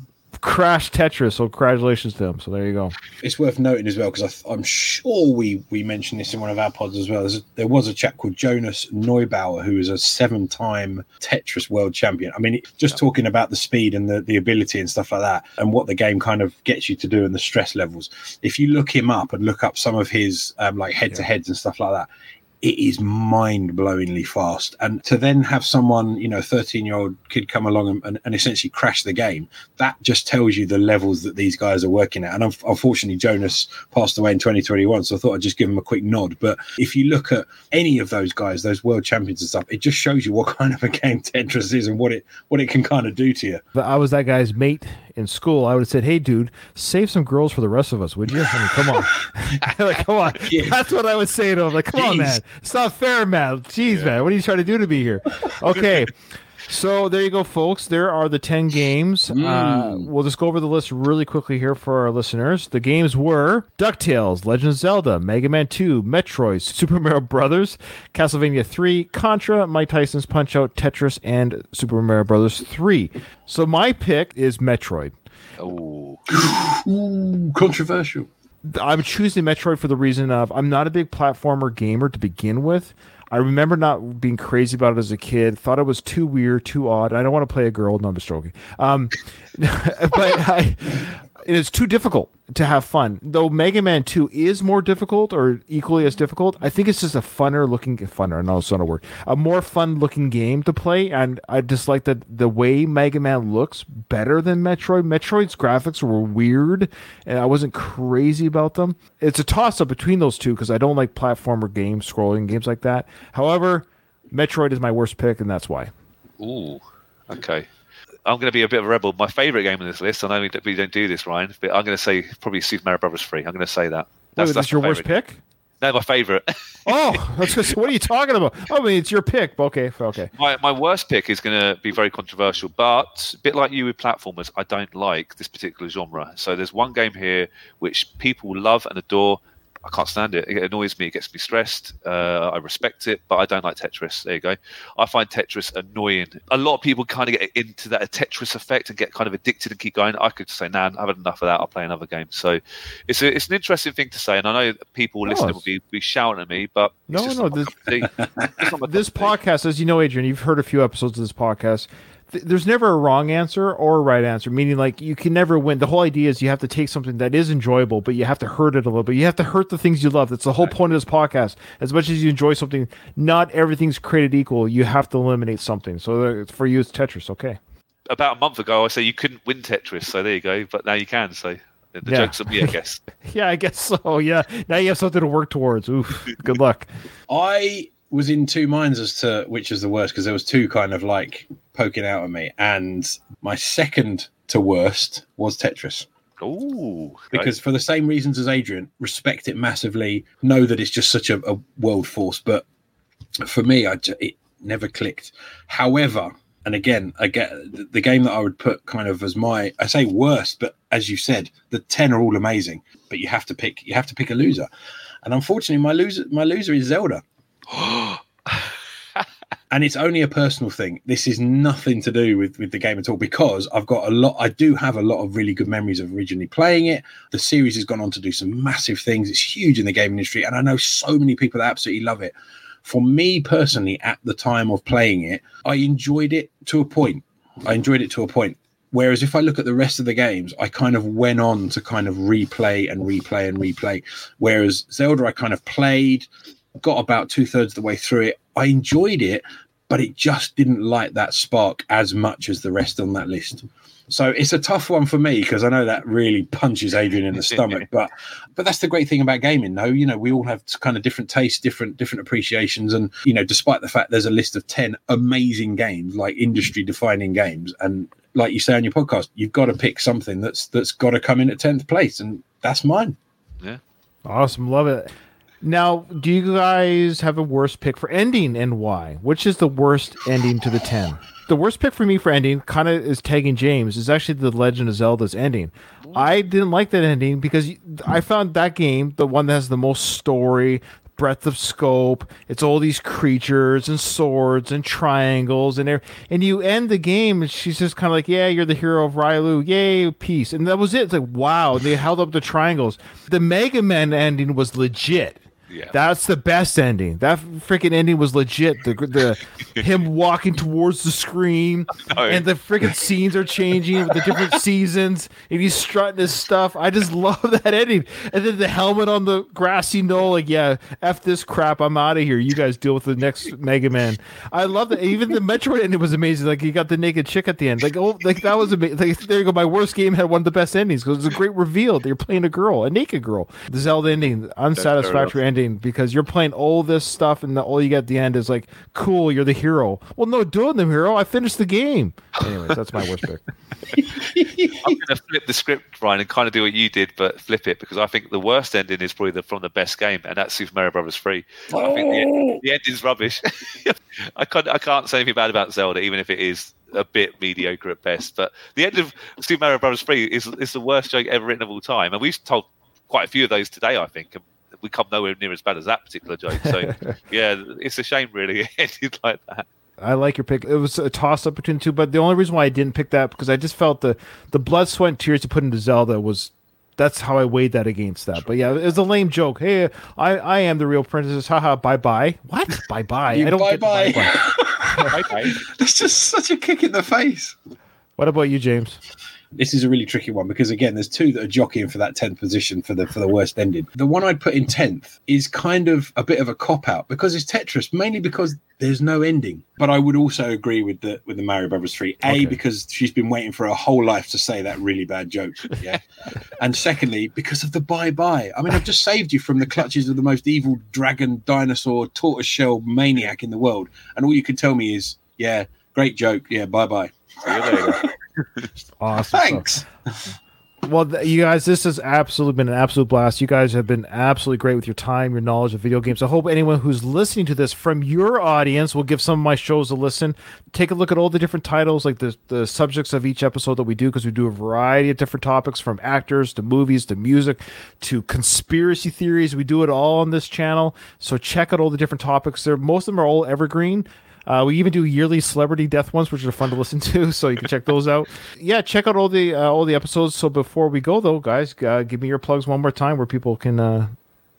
crashed Tetris, so congratulations to him. So there you go. It's worth noting as well, because I'm sure we mentioned this in one of our pods as well. There was a chap called Jonas Neubauer who is a 7-time Tetris world champion. I mean, just talking about the speed and the ability and stuff like that, and what the game kind of gets you to do and the stress levels. If you look him up and look up some of his like head-to-heads and stuff like that, it is mind-blowingly fast. And to then have someone, 13-year-old kid come along and essentially crash the game, that just tells you the levels that these guys are working at. And unfortunately, Jonas passed away in 2021, so I thought I'd just give him a quick nod. But if you look at any of those guys, those world champions and stuff, it just shows you what kind of a game Tetris is and what it can kind of do to you. But I was that guy's mate in school. I would have said, hey, dude, save some girls for the rest of us, would you? I mean, come on. Like, come on. Yeah. That's what I would say to him. Like, come on, man. It's not fair, man. Jeez, man. What are you trying to do to me here? Okay. So there you go, folks. There are the 10 games. We'll just go over the list really quickly here for our listeners. The games were DuckTales, Legend of Zelda, Mega Man 2, Metroid, Super Mario Brothers, Castlevania 3, Contra, Mike Tyson's Punch-Out, Tetris, and Super Mario Brothers 3. So my pick is Metroid. Oh, controversial. I'm choosing Metroid for the reason of I'm not a big platformer gamer to begin with. I remember not being crazy about it as a kid. Thought it was too weird, too odd. I don't want to play a girl. No, I'm just joking. But it is too difficult to have fun. Though Mega Man 2 is more difficult or equally as difficult, I think it's just a no, it's not a word. A more fun-looking game to play, and I just like that the way Mega Man looks better than Metroid. Metroid's graphics were weird, and I wasn't crazy about them. It's a toss-up between those two because I don't like platformer games, scrolling games like that. However, Metroid is my worst pick, and that's why. Ooh, okay. I'm going to be a bit of a rebel. My favourite game on this list, I know we don't do this, Ryan, but I'm going to say probably Super Mario Brothers 3. I'm going to say that. That's your worst pick? No, my favourite. Oh, that's just, what are you talking about? Oh, I mean, it's your pick. Okay. My worst pick is going to be very controversial, but a bit like you with platformers, I don't like this particular genre. So there's one game here which people love and adore. I can't stand it. It annoys me. It gets me stressed. I respect it, but I don't like Tetris. There you go. I find Tetris annoying. A lot of people kind of get into that Tetris effect and get kind of addicted and keep going. I could say, nah, I've had enough of that. I'll play another game. So it's an interesting thing to say, and I know people listening will be shouting at me, but this podcast, as you know, Adrian, you've heard a few episodes of this podcast. There's never a wrong answer or a right answer, meaning like you can never win. The whole idea is you have to take something that is enjoyable, but you have to hurt it a little bit. You have to hurt the things you love. That's the whole point of this podcast. As much as you enjoy something, not everything's created equal. You have to eliminate something. So for you, it's Tetris. Okay. About a month ago, I said you couldn't win Tetris, so there you go. But now you can. So the joke's on me, I guess. Yeah, I guess so. Yeah. Now you have something to work towards. Oof. Good luck. I was in two minds as to which is the worst, because there was two kind of like poking out at me, and my second to worst was Tetris. Oh, because for the same reasons as Adrian, respect it massively, know that it's just such a world force, but for me, it never clicked. However, and again, I get the game that I would put kind of as my, I say worst, but as you said, the 10 are all amazing, but you have to pick a loser, and unfortunately, my loser is Zelda. And it's only a personal thing. This is nothing to do with the game at all, because I do have a lot of really good memories of originally playing it. The series has gone on to do some massive things. It's huge in the gaming industry, and I know so many people that absolutely love it. For me personally, at the time of playing it, I enjoyed it to a point. Whereas if I look at the rest of the games, I kind of went on to kind of replay. Whereas Zelda, I kind of played, got about 2/3 of the way through it. I enjoyed it, but it just didn't light that spark as much as the rest on that list. So it's a tough one for me, because I know that really punches Adrian in the stomach. But that's the great thing about gaming, though. You know, we all have kind of different tastes, different appreciations, and you know, despite the fact there's a list of 10 amazing games, like industry-defining games, and like you say on your podcast, you've got to pick something that's got to come in at 10th place, and that's mine. Yeah, awesome, love it. Now, do you guys have a worst pick for ending, and why? Which is the worst ending to the 10? The worst pick for me for ending, kind of is tagging James, is actually the Legend of Zelda's ending. I didn't like that ending because I found that game, the one that has the most story, breadth of scope. It's all these creatures and swords and triangles and you end the game and she's just kind of like, yeah, you're the hero of Rylou, yay, peace. And that was it. It's like, wow. They held up the triangles. The Mega Man ending was legit. Yeah. That's the best ending. That freaking ending was legit. The him walking towards the screen, and the freaking scenes are changing with the different seasons, and he's strutting his stuff. I just love that ending. And then the helmet on the grassy knoll, like, yeah, F this crap, I'm out of here. You guys deal with the next Mega Man. I love that. Even the Metroid ending was amazing. Like, you got the naked chick at the end. Like, oh, like that was amazing. Like, there you go. My worst game had one of the best endings because it was a great reveal that you're playing a naked girl. The Zelda ending, unsatisfactory ending. Because you're playing all this stuff and all you get at the end is like, cool, you're the hero. Well, no, doing the hero. I finished the game. Anyways, that's my worst pick. I'm going to flip the script, Ryan, and kind of do what you did, but flip it, because I think the worst ending is probably from the best game, and that's Super Mario Bros. 3. I think the ending's rubbish. I can't say anything bad about Zelda, even if it is a bit mediocre at best. But the end of Super Mario Bros. 3 is the worst joke ever written of all time, and we've told quite a few of those today, I think. We come nowhere near as bad as that particular joke. So, yeah, it's a shame, really, it ended like that. I like your pick. It was a toss-up between the two, but the only reason why I didn't pick that, because I just felt the blood, sweat, and tears to put into Zelda that's how I weighed that against that. But yeah, it was a lame joke. Hey, I am the real princess. Haha, bye-bye. What? Bye-bye? I don't get bye-bye. Bye-bye. That's just such a kick in the face. What about you, James? This is a really tricky one because, again, there's two that are jockeying for that 10th position for the worst ending. The one I'd put in 10th is kind of a bit of a cop-out because it's Tetris, mainly because there's no ending. But I would also agree with the Mario Brothers 3. A, because she's been waiting for her whole life to say that really bad joke. Yeah. And secondly, because of the bye-bye. I mean, I've just saved you from the clutches of the most evil dragon, dinosaur, tortoiseshell maniac in the world. And all you can tell me is, yeah, great joke. Yeah, bye-bye. See you later. Awesome. Thanks. Well, you guys, this has absolutely been an absolute blast. You guys have been absolutely great with your time, your knowledge of video games. I hope anyone who's listening to this from your audience will give some of my shows a listen. Take a look at all the different titles, like the subjects of each episode that we do, because we do a variety of different topics, from actors to movies to music to conspiracy theories. We do it all on this channel. So check out all the different topics there. Most of them are all evergreen. We even do yearly celebrity death ones, which are fun to listen to, so you can check those out. Yeah, check out all the episodes. So before we go, though, guys, give me your plugs one more time where people can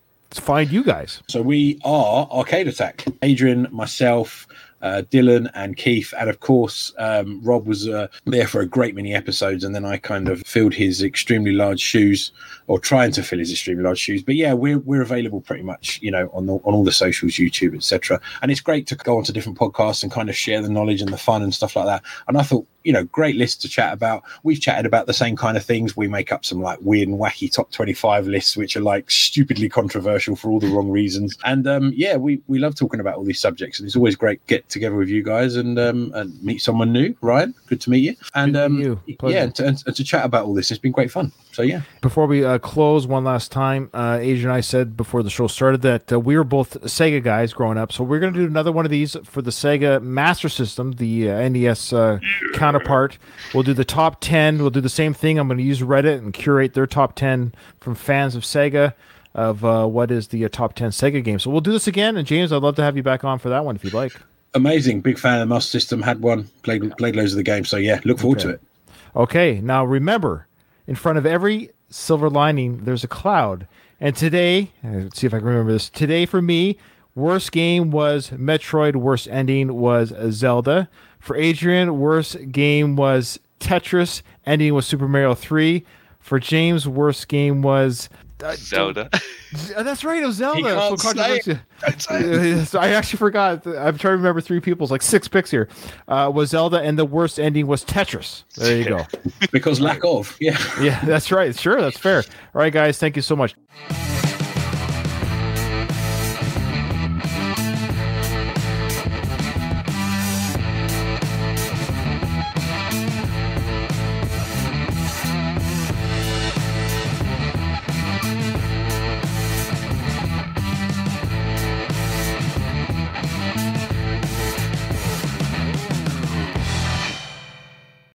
find you guys. So we are Arcade Attack. Adrian, myself, Dylan and Keith, and of course Rob was there for a great many episodes, and then I kind of filled his extremely large shoes, or trying to fill his extremely large shoes. But yeah, we're available pretty much, you know, on all the socials, YouTube, etc. And it's great to go onto different podcasts and kind of share the knowledge and the fun and stuff like that. And I thought great list to chat about. We've chatted about the same kind of things. We make up some like weird and wacky top 25 lists, which are like stupidly controversial for all the wrong reasons. And we love talking about all these subjects, and it's always great to get together with you guys and meet someone new. Ryan, good to meet you. And and to chat about all this. It's been great fun. So yeah. Before we close one last time, Adrian and I said before the show started that we were both Sega guys growing up, so we're going to do another one of these for the Sega Master System, the NES counterpart. We'll do the top 10. We'll do the same thing. I'm going to use Reddit and curate their top 10 from fans of Sega of what is the top 10 Sega games. So we'll do this again, and James, I'd love to have you back on for that one if you'd like. Amazing. Big fan of the Master System. Had one. Played loads of the games. So yeah, look forward to it. Okay. Now remember, in front of every silver lining, there's a cloud. And today, let's see if I can remember this. Today for me, worst game was Metroid. Worst ending was Zelda. For Adrian, worst game was Tetris. Ending was Super Mario 3. For James, worst game was Zelda. That's right, it was Zelda. So I actually forgot. I'm trying to remember 3 people's, like 6 picks here. Was Zelda, and the worst ending was Tetris. There you go. Because lack of, yeah. Yeah, that's right. Sure, that's fair. All right, guys, thank you so much.